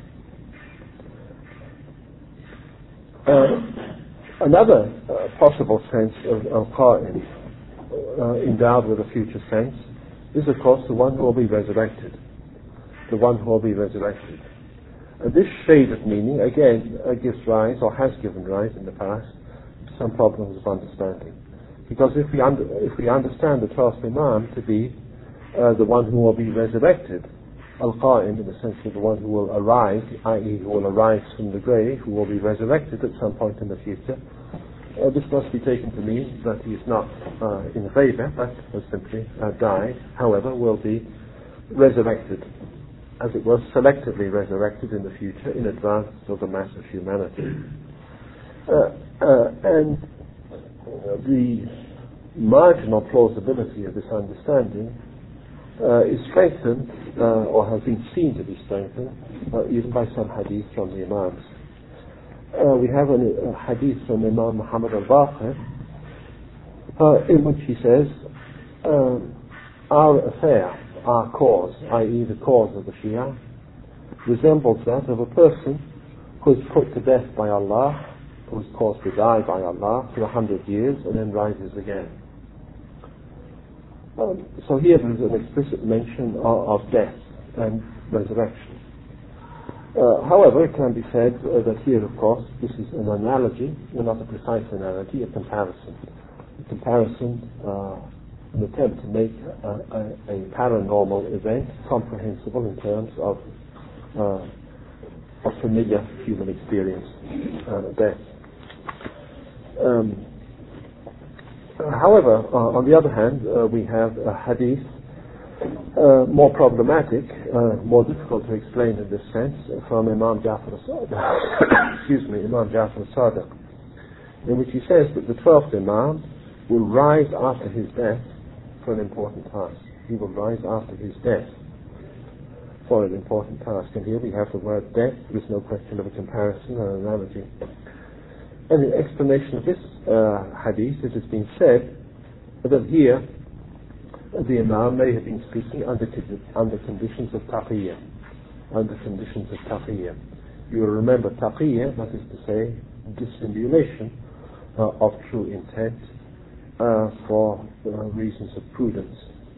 uh, another uh, possible sense of al-qa'im uh, endowed with a future sense is, of course, the one who will be resurrected. The one who will be resurrected. And this shade of meaning, again, uh, gives rise, or has given rise in the past, to some problems of understanding. Because if we, under, if we understand the twelfth Imam to be uh, the one who will be resurrected, al-qa'im, in the sense of the one who will arise, that is, who will arise from the grave, who will be resurrected at some point in the future, uh, this must be taken to mean that he is not uh, in favour, but has simply uh, died, however, will be resurrected, as it was selectively resurrected in the future in advance of the mass of humanity. Uh, uh, and the marginal plausibility of this understanding Uh, is strengthened, uh, or has been seen to be strengthened, uh, even by some hadith from the Imams. Uh, we have a, a hadith from Imam Muhammad al-Baqir, uh, in which he says, uh, our affair, our cause, that is the cause of the Shia, resembles that of a person who is put to death by Allah, who is caused to die by Allah for a hundred years and then rises again. Um, so here there is an explicit mention of, of death and resurrection. Uh, however, it can be said uh, that here, of course, this is an analogy, well, not a precise analogy, a comparison. A comparison, uh, an attempt to make a, a, a paranormal event comprehensible in terms of uh, of familiar human experience, uh, death. Um, Uh, however, uh, on the other hand, uh, we have a hadith uh, more problematic, uh, more difficult to explain in this sense, from Imam Ja'far al-Sadiq, excuse me, Imam Ja'far al-Sadiq, in which he says that the twelfth Imam will rise after his death for an important task. He will rise after his death for an important task. And here we have the word death. There is no question of a comparison or an analogy. And in explanation of this uh, hadith, it has been said that here the Imam may have been speaking under, under conditions of taqiyya, under conditions of taqiyya. You will remember taqiyya, that is to say, dissimulation uh, of true intent uh, for uh, reasons of prudence.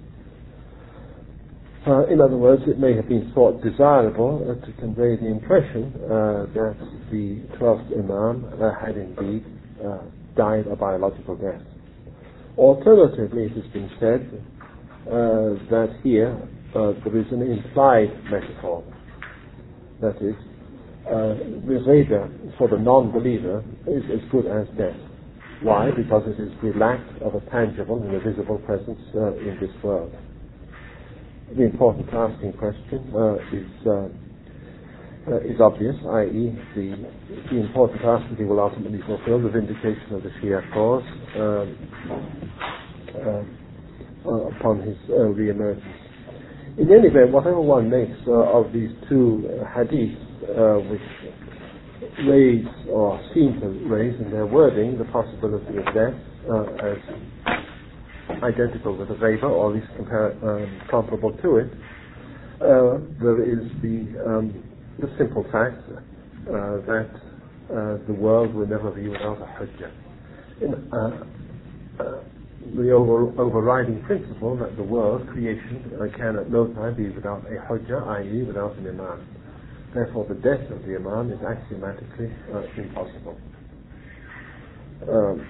Uh, in other words, it may have been thought desirable uh, to convey the impression uh, that the twelfth Imam uh, had indeed uh, died a biological death. Alternatively, it has been said uh, that here uh, there is an implied metaphor. That is, uh, the Reda for the non-believer is as good as death. Why? Because it is the lack of a tangible and a visible presence uh, in this world. The important task in question uh, is uh, uh, is obvious, that is, the the important task that he will ultimately fulfill, the vindication of the Shia cause, um, uh, uh, upon his uh, re-emergence. In any event, whatever one makes uh, of these two uh, hadiths, uh, which raise or seem to raise in their wording the possibility of death uh, as identical with a vapor, or at least compar- um, comparable to it, uh, there is the, um, the simple fact uh, that uh, the world will never be without a hujjah. In, uh, uh, the over, overriding principle that the world, creation, uh, can at no time be without a hujjah, that is without an imam. Therefore the death of the imam is axiomatically uh, impossible. Um,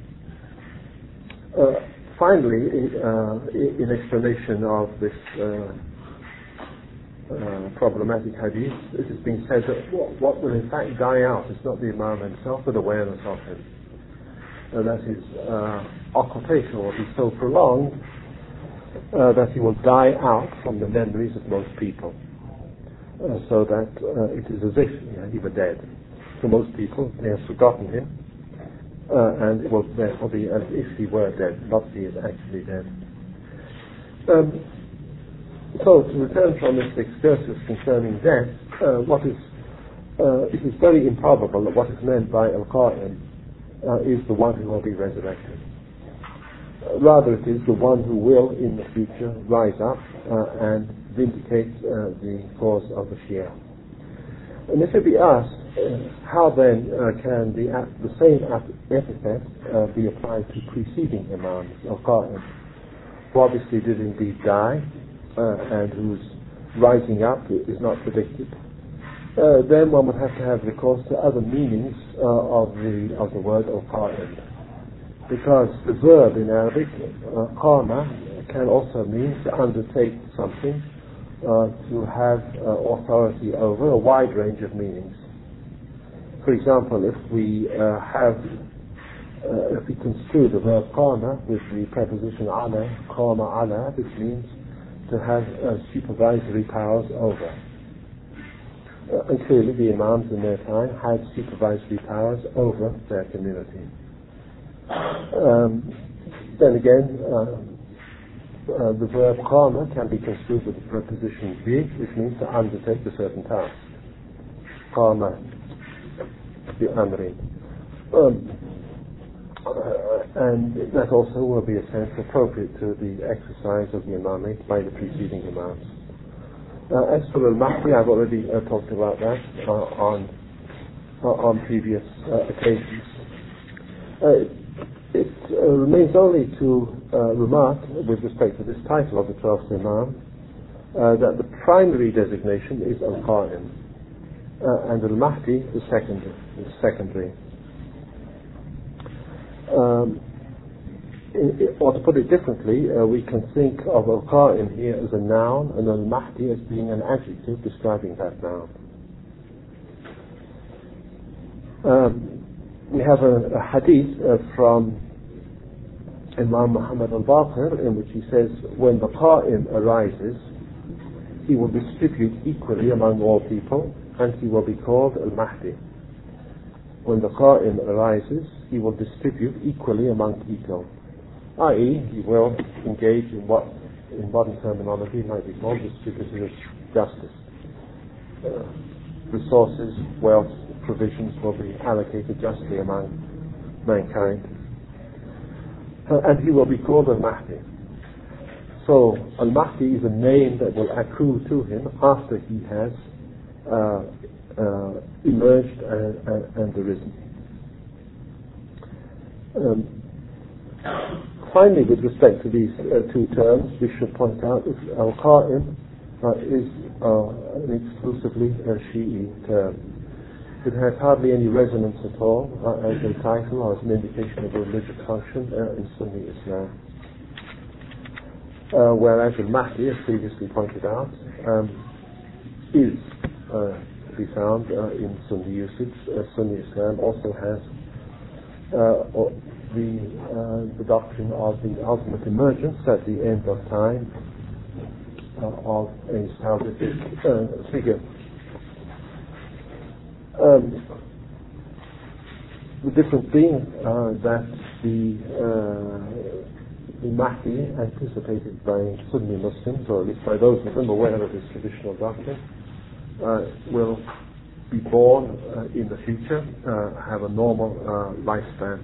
uh, finally, uh, in explanation of this uh, uh, problematic hadith, it has been said that what, what will in fact die out is not the imam himself, but awareness of him. And that his uh, occupation will be so prolonged uh, that he will die out from the memories of most people, uh, so that uh, it is as if you know, he were dead. For most people, they have forgotten him, uh, and it will therefore be as if he were dead, not he is actually dead. Um, so, to return from this excursus concerning death, uh, what is uh, it is very improbable that what is meant by al-Qa'im Uh, is the one who will be resurrected. Uh, rather, it is the one who will, in the future, rise up uh, and vindicate uh, the cause of the Shia. And if it be asked, uh, how then uh, can the, uh, the same epithet uh, be applied to preceding imams of Qa'im, who obviously did indeed die, uh, and whose rising up is not predicted? Uh, then one would have to have recourse to other meanings uh, of the of the word al-qa'im, because the verb in Arabic uh, qama can also mean to undertake something, uh, to have uh, authority over a wide range of meanings. For example, if we uh, have uh, if we construe the verb qama with the preposition ala, qama ala, this means to have uh, supervisory powers over. Uh, and clearly the imams in their time had supervisory powers over their community. Um, then again, uh, uh, the verb qama can be construed with the preposition bi, which means to undertake a certain task. Qama bi amrin. Um, uh, and that also will be a sense appropriate to the exercise of the imamate by the preceding imams. Uh, as for al-Mahdi, I've already uh, talked about that uh, on uh, on previous uh, occasions. Uh, it uh, remains only to uh, remark, with respect to this title of the twelfth Imam, uh, that the primary designation is al-Qa'im, uh, and al-Mahdi the second, the secondary. Um, It, it, or to put it differently, uh, we can think of al-Qa'im here as a noun and al-Mahdi as being an adjective describing that noun. Um, we have a, a hadith uh, from Imam Muhammad al-Baqir in which he says, when the Qa'im arises, he will distribute equally among all people and he will be called al-Mahdi. When the Qa'im arises, he will distribute equally among people, that is, he will engage in what, in modern terminology, might be called distributive justice. Uh, resources, wealth, provisions will be allocated justly among mankind. Uh, and he will be called al-Mahdi. So, al-Mahdi is a name that will accrue to him after he has uh, uh, emerged and, and, and arisen. Um, Finally, with respect to these uh, two terms, we should point out that al-Qa'im uh, is uh, an exclusively uh, Shi'i term. It has hardly any resonance at all uh, as a title or as an indication of a religious function uh, in Sunni Islam. Uh, whereas al-Mahdi, as previously pointed out, um, is uh, to be found uh, in Sunni usage. Uh, Sunni Islam also has uh, or the uh, the doctrine of the ultimate emergence at the end of time uh, of a salvific uh, figure. Um, the difference being uh, that the uh, the Mahdi, anticipated by Sunni Muslims, or at least by those of them aware of this traditional doctrine, uh, will be born uh, in the future, uh, have a normal uh, lifespan.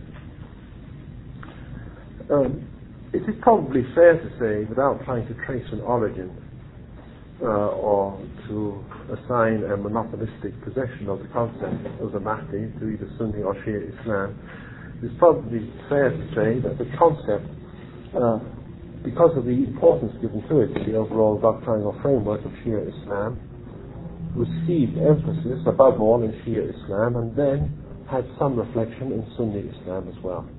Um, it is probably fair to say, without trying to trace an origin uh, or to assign a monopolistic possession of the concept of the Mahdi to either Sunni or Shia Islam, it's probably fair to say that the concept, uh, because of the importance given to it in the overall doctrinal framework of Shia Islam, received emphasis above all in Shia Islam and then had some reflection in Sunni Islam as well.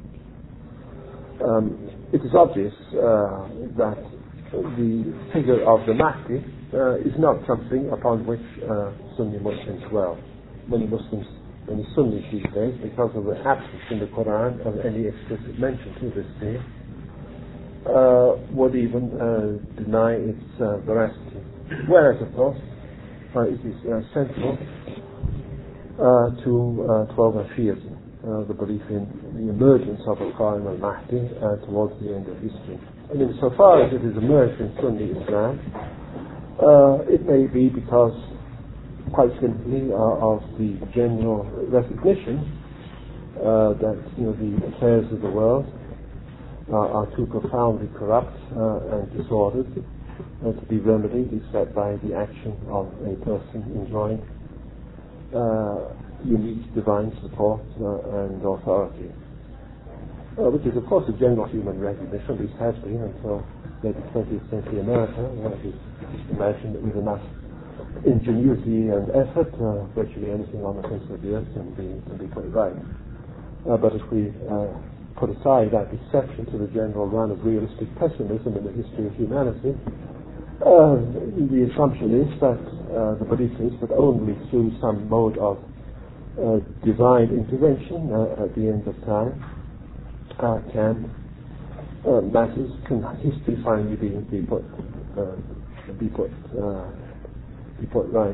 Um, it is obvious uh, that the figure of the Mahdi uh, is not something upon which uh, Sunni Muslims dwell. Many Muslims, many Sunnis these days, because of the absence in the Quran of any explicit mention to this theme, uh, would even uh, deny its uh, veracity. Whereas, of course, uh, it is uh, central uh, to uh, Twelver Shiism. Uh, the belief in the emergence of a Qa'im al-Mahdi uh, towards the end of history. I mean, so far as it is emerged in Sunni Islam, uh, it may be because, quite simply, uh, of the general recognition uh, that you know the affairs of the world uh, are too profoundly corrupt uh, and disordered uh, to be remedied except by the action of a person enjoying uh, unique divine support uh, and authority, uh, which is of course a general human recognition, at least has been until maybe twentieth century America, when it is imagined that with enough ingenuity and effort, uh, virtually anything on the face of the earth can be, can be put right. Uh, but if we uh, put aside that exception to the general run of realistic pessimism in the history of humanity, uh, the assumption is that uh, the belief is that only through some mode of Uh, divine intervention uh, at the end of time uh, can uh, matters, can history finally be, be put uh, be put uh, be put right.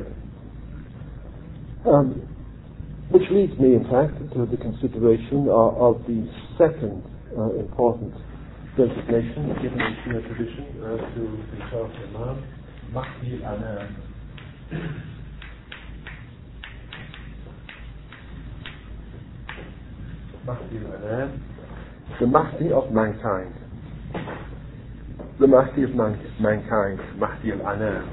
Um, which leads me, in fact, to the consideration of, of the second uh, important designation given in Shia tradition uh, to the twelfth Imam, Mahdi al-Anam. Mahdi al-Anam, the Mahdi of mankind. The Mahdi of man- mankind, Mahdi al-Anam.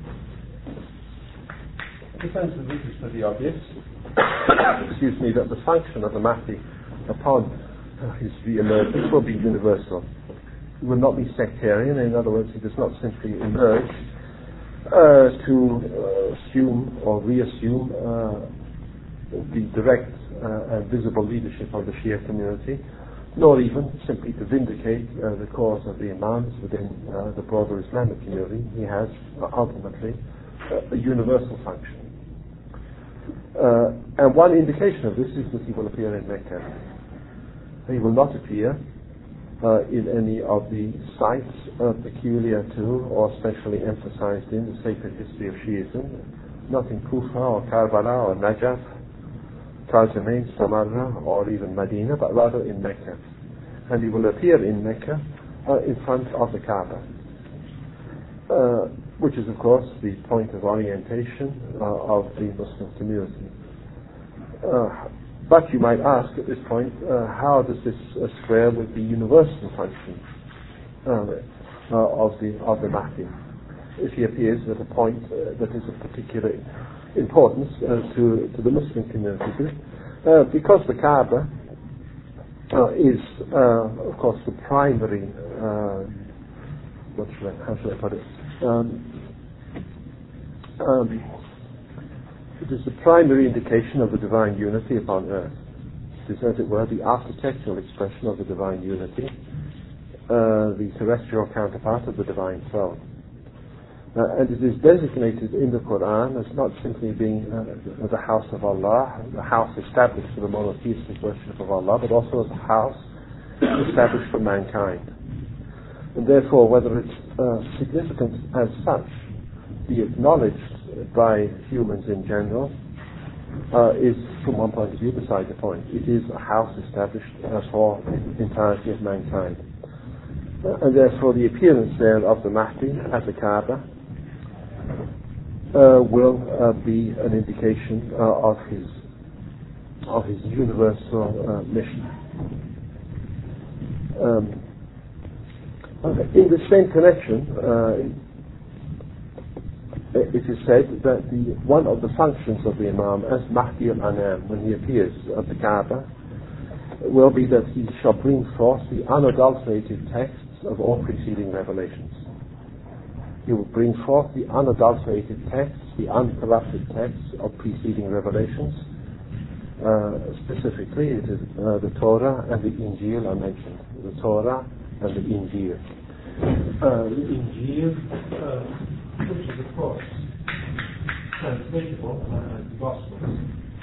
The sense of this is pretty obvious. Excuse me, that the function of the Mahdi upon his re-emergence will be universal. It will not be sectarian. In other words, he does not simply emerge uh, to uh, assume or reassume uh, the direct Uh, and visible leadership of the Shia community, nor even simply to vindicate uh, the cause of the Imams within uh, the broader Islamic community. He has uh, ultimately uh, a universal function. Uh, and one indication of this is that he will appear in Mecca. He will not appear uh, in any of the sites uh, peculiar to or specially emphasized in the sacred history of Shiism, not in Kufa or Karbala or Najaf, Tarzamain, Samarra, or even Medina, but rather in Mecca. And he will appear in Mecca uh, in front of the Kaaba, uh, which is, of course, the point of orientation uh, of the Muslim community. Uh, but you might ask at this point, uh, how does this uh, square with the universal function uh, uh, of the of the Mahdi, if he appears at a point uh, that is of particular importance uh, to, to the Muslim community, uh, because the Kaaba uh, is, uh, of course, the primary, uh, what should I, how should I put it? Um, um, it is the primary indication of the divine unity upon earth. It is, as it were, the architectural expression of the divine unity, uh, the terrestrial counterpart of the divine throne. Uh, and it is designated in the Quran as not simply being uh, the house of Allah, the house established for the monotheistic worship of Allah, but also as a house established for mankind. And therefore, whether its uh, significance as such be acknowledged by humans in general uh, is, from one point of view, beside the point. It is a house established uh, for the entirety of mankind. Uh, and therefore the appearance there of the Mahdi at the Kaaba uh, will uh, be an indication uh, of his of his universal uh, mission. Um, in the same connection, uh, it is said that the, one of the functions of the Imam as Mahdi al-Anam, when he appears at the Kaaba, will be that he shall bring forth the unadulterated texts of all preceding revelations. He will bring forth the unadulterated texts, the uncorrupted texts of preceding revelations. Uh, specifically, it is uh, the Torah and the Injil are mentioned. The Torah and the Injil. Uh, the Injil, uh, which is of course transmissible as the Gospels.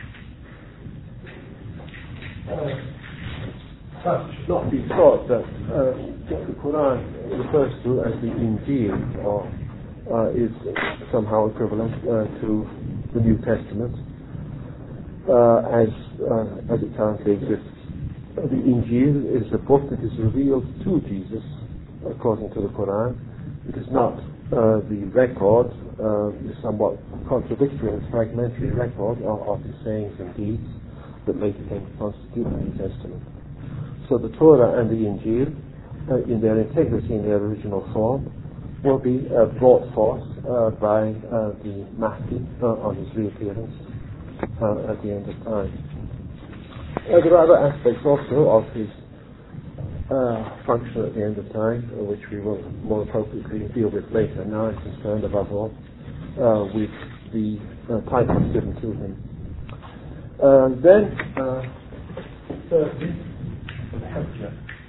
Uh, But it should not be thought that uh, what the Quran refers to as the Injil or uh, is somehow equivalent uh, to the New Testament uh, as uh, as it currently exists. Uh, the Injil is a book that is revealed to Jesus according to the Quran. It is not uh, the record, uh, the somewhat contradictory and fragmentary record of, of his sayings and deeds that later came to constitute the New Testament. So the Torah and the Injil, uh, in their integrity, in their original form, will be uh, brought forth uh, by uh, the Mahdi uh, on his reappearance uh, at the end of time. Uh, there are other aspects also of his uh, function at the end of time, uh, which we will more appropriately deal with later. Now I'm concerned above all uh, with the uh, titles given to him. Uh, then, uh, thirdly, Hujjah.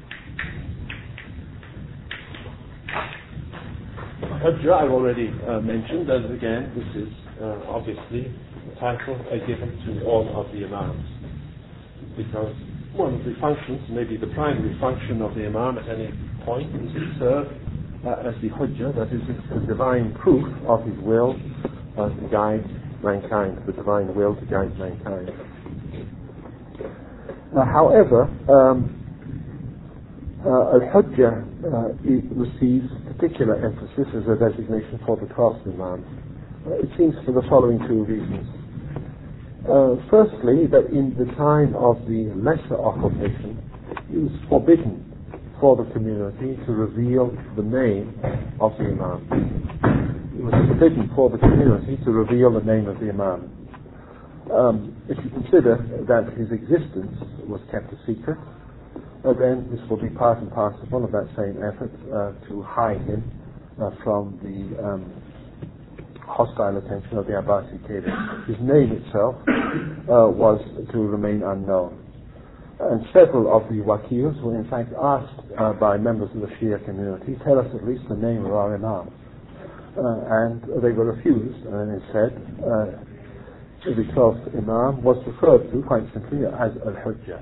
Hujjah, I've already uh, mentioned, and again, this is uh, obviously a title uh, given to all of the Imams, because one of the functions, maybe the primary function of the Imam at any point, is to serve uh, as the Hujjah, that is, the divine proof of his will uh, to guide mankind, the divine will to guide mankind. Uh, however, um, Uh, Al-Hujjah uh, it receives particular emphasis as a designation for the twelfth Imam. Uh, it seems for the following two reasons. Uh, firstly, that in the time of the lesser occultation, it was forbidden for the community to reveal the name of the Imam. It was forbidden for the community to reveal the name of the Imam. Um, if you consider that his existence was kept a secret, Uh, then this will be part and parcel of that same effort uh, to hide him uh, from the um, hostile attention of the Abbasid Caliph. His name itself uh, was to remain unknown. And several of the Wakils were in fact asked uh, by members of the Shia community, tell us at least the name of our Imam. Uh, and they were refused, and it said uh, the twelfth Imam was referred to quite simply as Al-Hujjah.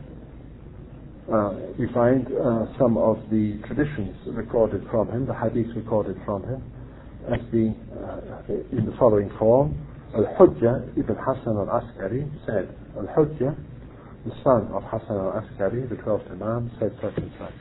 Uh, we find uh, some of the traditions recorded from him, the hadiths recorded from him, as being uh, in the following form. Al-Hujjah ibn Hassan al-Askari said, Al-Hujjah, the son of Hassan al-Askari, the twelfth Imam, said such and such.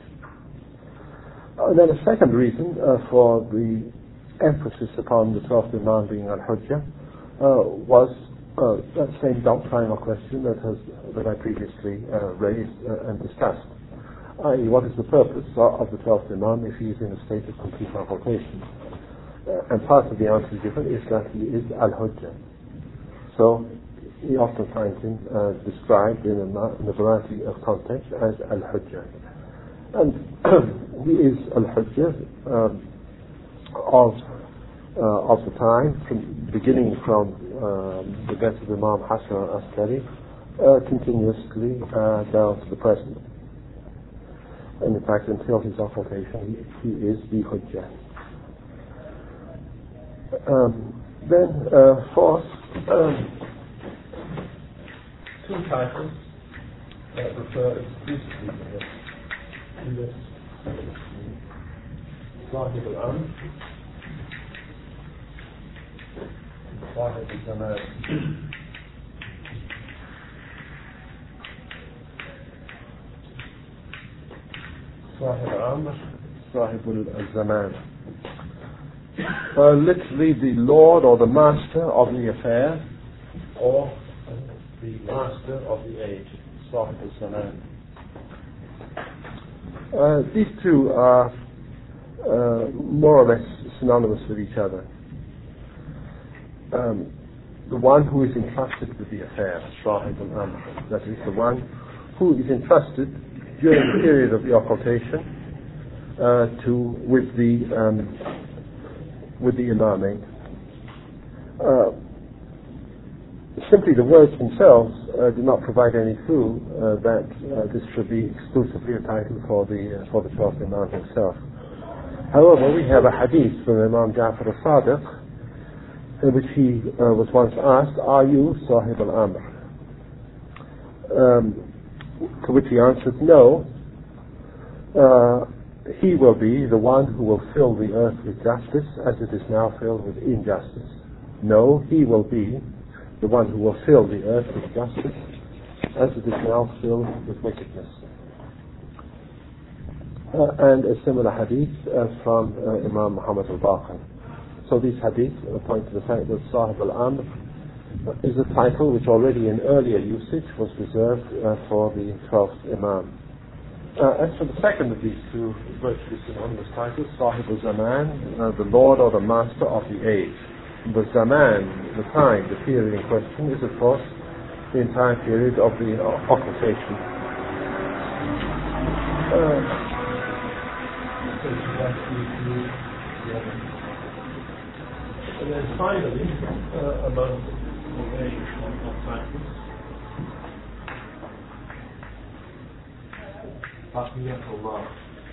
Uh, and then a second reason uh, for the emphasis upon the twelfth Imam being Al-Hujjah uh, was Uh, that same doctrinal question that has that I previously uh, raised uh, and discussed, that is, what is the purpose of the twelfth Imam if he is in a state of complete occultation? Uh, and part of the answer given is that he is Al-Hujjah. So he often finds him uh, described in a, in a variety of contexts as Al-Hujjah. And he is Al-Hujjah um, of uh, of the time, from beginning from Um, the death of Imam Hassan al-Askari uh, continuously uh, down to the present. And in fact, until his occultation, he, he is the Hujjah. Um, then, uh, fourth, um, two titles that refer exclusively to this, to this Sahib al-Amr, Sahib al-Zaman. Sahib al-Amr, Sahibul Zaman. Uh, literally the lord or the master of the affair, or uh, the master of the age, Sahibul Zaman. Uh, these two are uh, more or less synonymous with each other. Um, the one who is entrusted with the affair, Sahib al-Amr, that is the one who is entrusted during the period of the occultation uh, to with the um, with the imamate. Uh, simply the words themselves uh, do not provide any clue uh, that uh, this should be exclusively a title for the uh, for the twelfth Imam himself. However, we have a hadith from Imam Ja'far al-Sadiq in which he uh, was once asked, "Are you Sahib al-Amr?" Um, to which he answered, "No. Uh, he will be the one who will fill the earth with justice as it is now filled with injustice. No, he will be the one who will fill the earth with justice as it is now filled with wickedness." Uh, and a similar hadith uh, from uh, Imam Muhammad al-Baqir. So these hadiths uh, point to the fact that Sahib al-Amr is a title which already in earlier usage was reserved uh, for the twelfth Imam. Uh, as for the second of these two virtually synonymous titles, Sahib al-Zaman, uh, the Lord or the Master of the Age. The Zaman, the time, the period in question, is of course the entire period of the uh, occultation. Uh, and then finally, uh, among the range of, of titles, Baqiyatullah.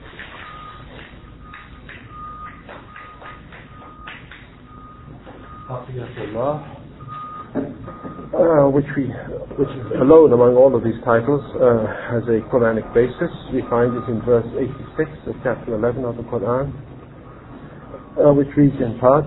Baqiyatullah, uh, which we, which is alone among all of these titles, uh, has a Quranic basis. We find it in verse eighty-six of chapter eleven of the Quran, uh, which reads in part,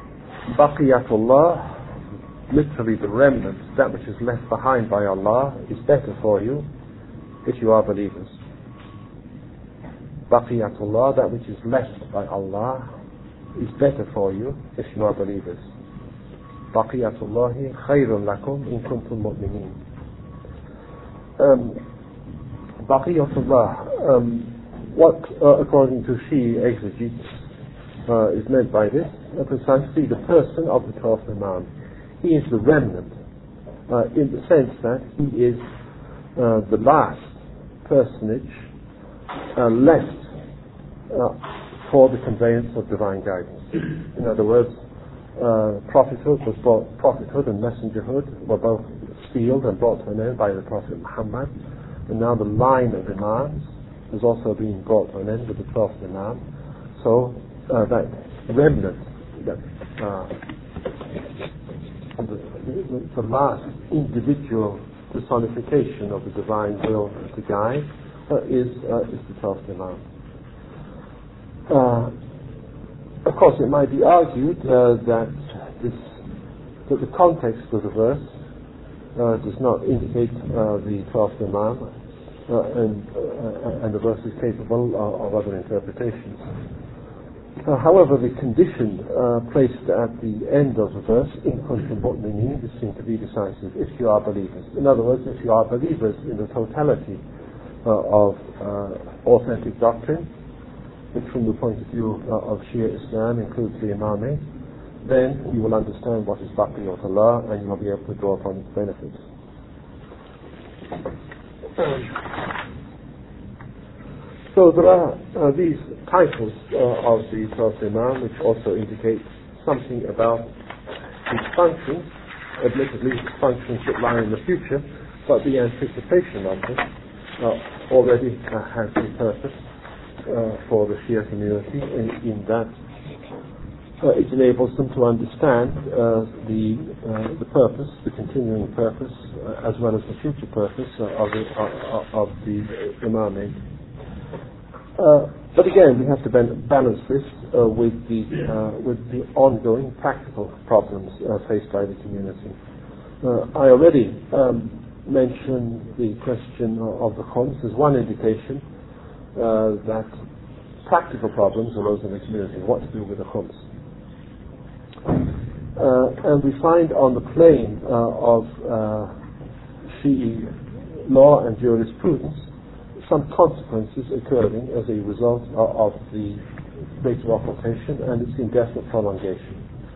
Baqiyatullah, literally the remnant, that which is left behind by Allah, is better for you if you are believers. Baqiyatullah, that which is left by Allah, is better for you if you are believers. Baqiyatullahi khayrun lakum in kuntum mu'mineen. Um, Baqiyatullah, um, what, uh, according to Shi'i exegetes, uh, is meant by this? Uh, precisely the person of the twelfth Imam. He is the remnant, uh, in the sense that he is uh, the last personage Uh, left uh, for the conveyance of divine guidance. In other words, uh, prophethood was brought, prophethood and messengerhood were both sealed and brought to an end by the Prophet Muhammad, and now the line of Imams is also being brought to an end with the twelfth Imam. So uh, that remnant, that uh, the, the, the last individual personification of the divine will to guide, Uh, is uh, is the twelfth Imam. Uh, of course, it might be argued uh, that this that the context of the verse uh, does not indicate uh, the twelfth Imam, uh, and uh, and the verse is capable of, of other interpretations. Uh, however, the condition uh, placed at the end of the verse, in kuntum mu'mineen, is seen to be decisive. If you are believers, in other words, if you are believers in the totality Uh, of uh, authentic doctrine, which from the point of view uh, of Shia Islam includes the Imamate, then you will understand what is Baqiyatullah and you will be able to draw upon its benefits. So there are uh, these titles uh, of the twelfth Imam which also indicate something about his functions. Admittedly, his functions that lie in the future, but the anticipation of them Uh, already uh, has a purpose uh, for the Shia community in, in that uh, it enables them to understand uh, the uh, the purpose, the continuing purpose, uh, as well as the future purpose uh, of the uh, of the Imamate. Uh, but again, we have to ben- balance this uh, with the uh, with the ongoing practical problems uh, faced by the community. Uh, I already. Um, mention the question of the khums as one indication uh, that practical problems arose in the community, what to do with the khums. Uh, and we find on the plane uh, of uh, Shi'i law and jurisprudence some consequences occurring as a result of, of the Greater Occultation and its indefinite prolongation.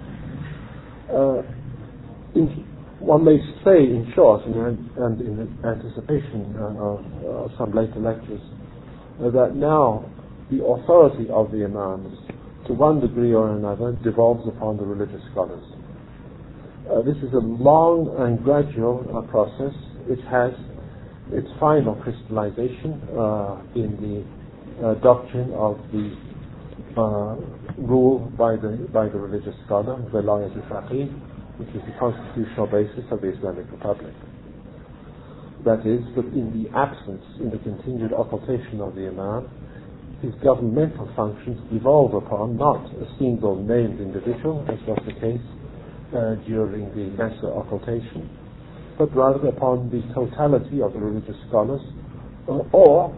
Uh, in, one may say, in short, and, and in anticipation uh, of uh, some later lectures, uh, that now the authority of the imams, to one degree or another, devolves upon the religious scholars. Uh, this is a long and gradual uh, process which has its final crystallization uh, in the uh, doctrine of the uh, rule by the by the religious scholar, Velayat al-Faqih, which is the constitutional basis of the Islamic Republic. That is, that in the absence, in the continued occultation of the Imam, his governmental functions devolve upon not a single named individual, as was the case uh, during the lesser occultation, but rather upon the totality of the religious scholars, uh, or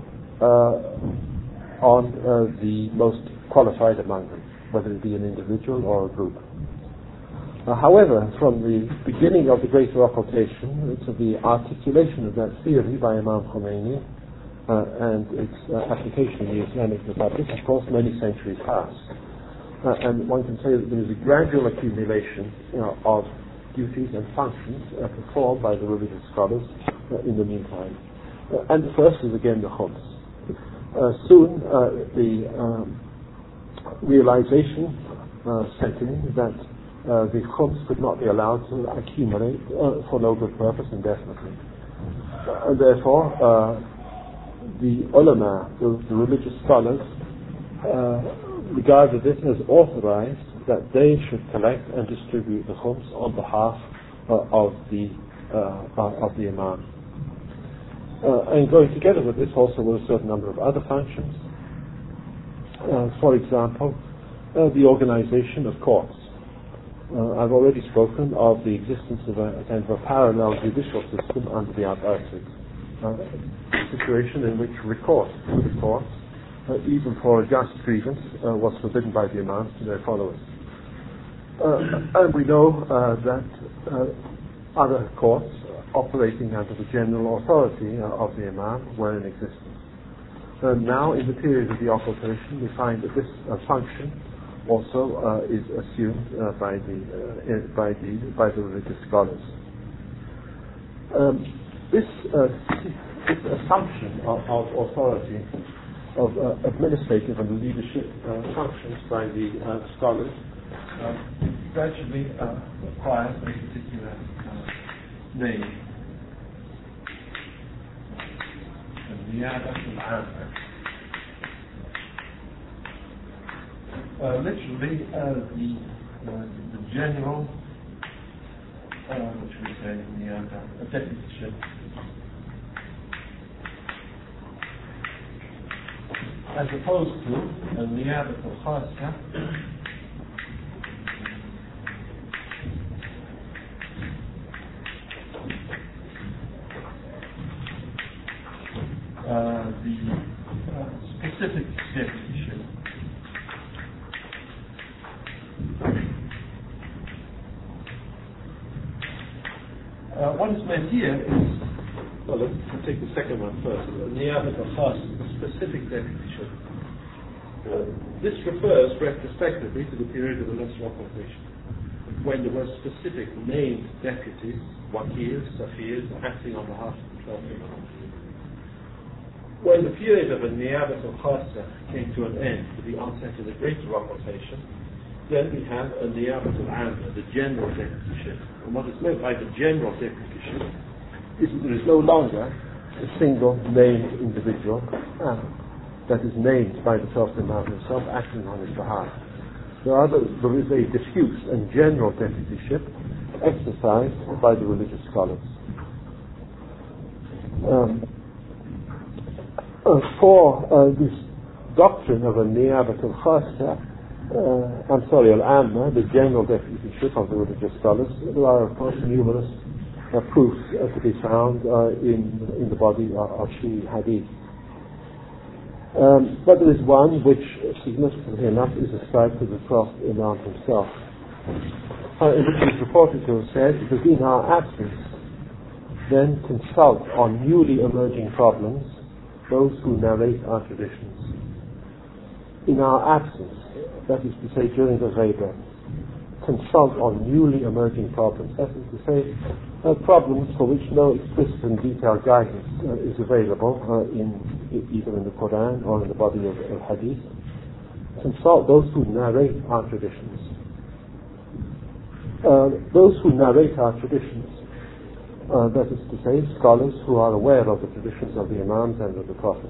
uh, on uh, the most qualified among them, whether it be an individual or a group. Uh, however, from the beginning of the Greater Occultation to the articulation of that theory by Imam Khomeini uh, and its uh, application in the Islamic Republic, of course, many centuries pass. Uh, and one can say that there is a gradual accumulation you know, of duties and functions uh, performed by the religious scholars uh, in the meantime. Uh, and the first is again the khums. Uh, soon uh, the um, realization uh, set in that uh, the khums could not be allowed to accumulate uh, for no good purpose indefinitely. Uh, and therefore uh, the ulama, the, the religious scholars, uh, regarded it as authorized that they should collect and distribute the khums on behalf uh, of the uh, of the imam. Uh, and going together with this also were a certain number of other functions. Uh, for example, uh, the organization of courts. Uh, I've already spoken of the existence of a, a kind of a parallel judicial system under the Abbasids, uh, a situation in which recourse to the courts, uh, even for a just grievance, uh, was forbidden by the imams to their followers. Uh, and we know uh, that uh, other courts operating under the general authority uh, of the imam were in existence. And now, in the period of the occultation, we find that this uh, function also uh, is assumed uh, by the uh, by the by the religious scholars. Um, this uh, this assumption of, of authority, of uh, administrative and leadership uh, functions by the uh, scholars, uh, gradually uh, acquires a particular uh, name. Uh, literally, uh, the, uh, the general, uh, what should we say, the uh, deputyship, as opposed to a niyabat al-khassa, uh, the uh, specific deputyship. Uh, what is meant here is, well, let's take the second one first. Niyabat al-khas, the specific deputyship. Uh, this refers retrospectively to the period of the lesser occultation, when there were specific named deputies, wakirs, safirs, acting on behalf of the twelve imams. When the period of a niyabat al-khasa came to an end with the onset of the greater occultation, then we have a niyabat al-amma, the general deputyship. And what is meant by the general deputyship is that there is no longer a single named individual uh, that is named by the twelfth imam himself acting on his behalf. Rather, there is a diffuse and general deputyship exercised by the religious scholars. Um, uh, for uh, this doctrine of a niyabat al-khasa, uh, I'm sorry, al-amma, the general deputyship of the religious scholars, there are of course numerous uh, proofs uh, to be found uh, in in the body of, of Shi'i hadith. Um, but there is one which, significantly enough, is ascribed to the Prophet Imam himself, uh, in which he is reported to have said, "Because in our absence, then consult on newly emerging problems those who narrate our traditions." In our absence, that is to say, during the Ghaiba, consult on newly emerging problems. That is to say, uh, problems for which no explicit and detailed guidance uh, is available uh, in either in the Quran or in the body of, of Hadith. Consult those who narrate our traditions. Uh, those who narrate our traditions, uh, that is to say, scholars who are aware of the traditions of the Imams and of the Prophet.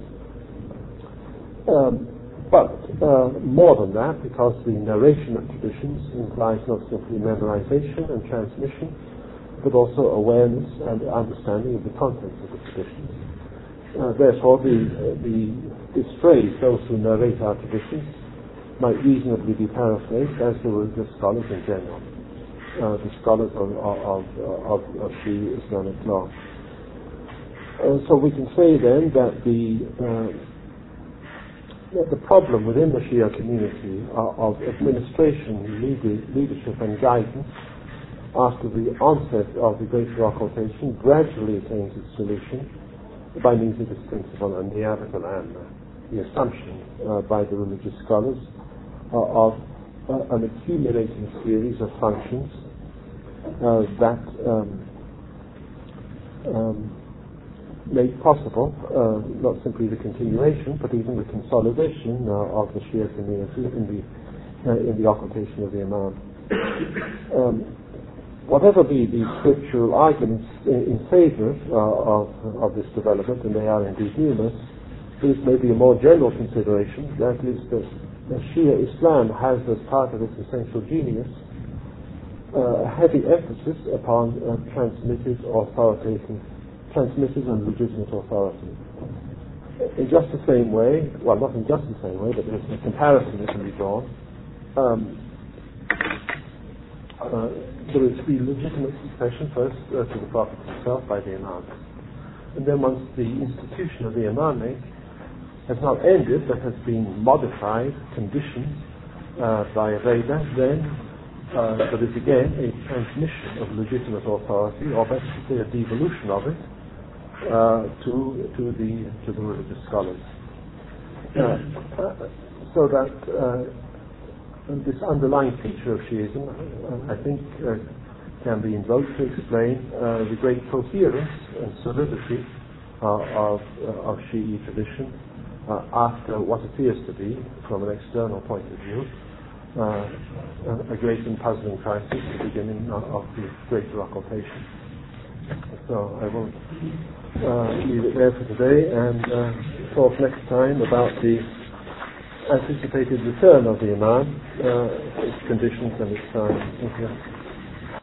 Um, But uh, more than that, because the narration of traditions implies not simply memorization and transmission, but also awareness and understanding of the contents of the traditions. Uh, therefore, the, uh, the, this phrase, those who narrate our traditions, might reasonably be paraphrased as the religious scholars in general, uh, the scholars of, of, of, of the Islamic law. Uh, so we can say then that the uh, the problem within the Shia community uh, of administration, leader, leadership and guidance after the onset of the Greater Occultation gradually attains its solution by means of this principle and the Niyabat al-Amma, the assumption uh, by the religious scholars uh, of uh, an accumulating series of functions uh, that um, um, made possible uh, not simply the continuation, but even the consolidation uh, of the Shia community in the uh, in the occultation of the Imam. Um, whatever be the scriptural arguments in, in favour uh, of of this development, and they are indeed numerous, this may be a more general consideration. That is that the Shia Islam has, as part of its essential genius, uh, a heavy emphasis upon uh, transmitted authoritative. transmitted and legitimate authority. In just the same way, well, not in just the same way, but there's a comparison that can be drawn. Um, uh, there is the legitimate succession first uh, to the Prophet himself by the Imam. And then once the institution of the Imamate has not ended, but has been modified, conditioned uh, by Ghaiba, then uh, there is again a transmission of legitimate authority, or better to say a devolution of it, Uh, to to the to the religious scholars, uh, uh, so that uh, this underlying feature of Shiism, uh, I think, uh, can be invoked to explain uh, the great coherence and solidity uh, of uh, of Shi'i tradition uh, after what appears to be, from an external point of view, uh, a great and puzzling crisis at the beginning of, of the Greater Occultation. So I will uh, leave it there for today and uh, talk next time about the anticipated return of the Imam, uh, its conditions and its time. Thank you.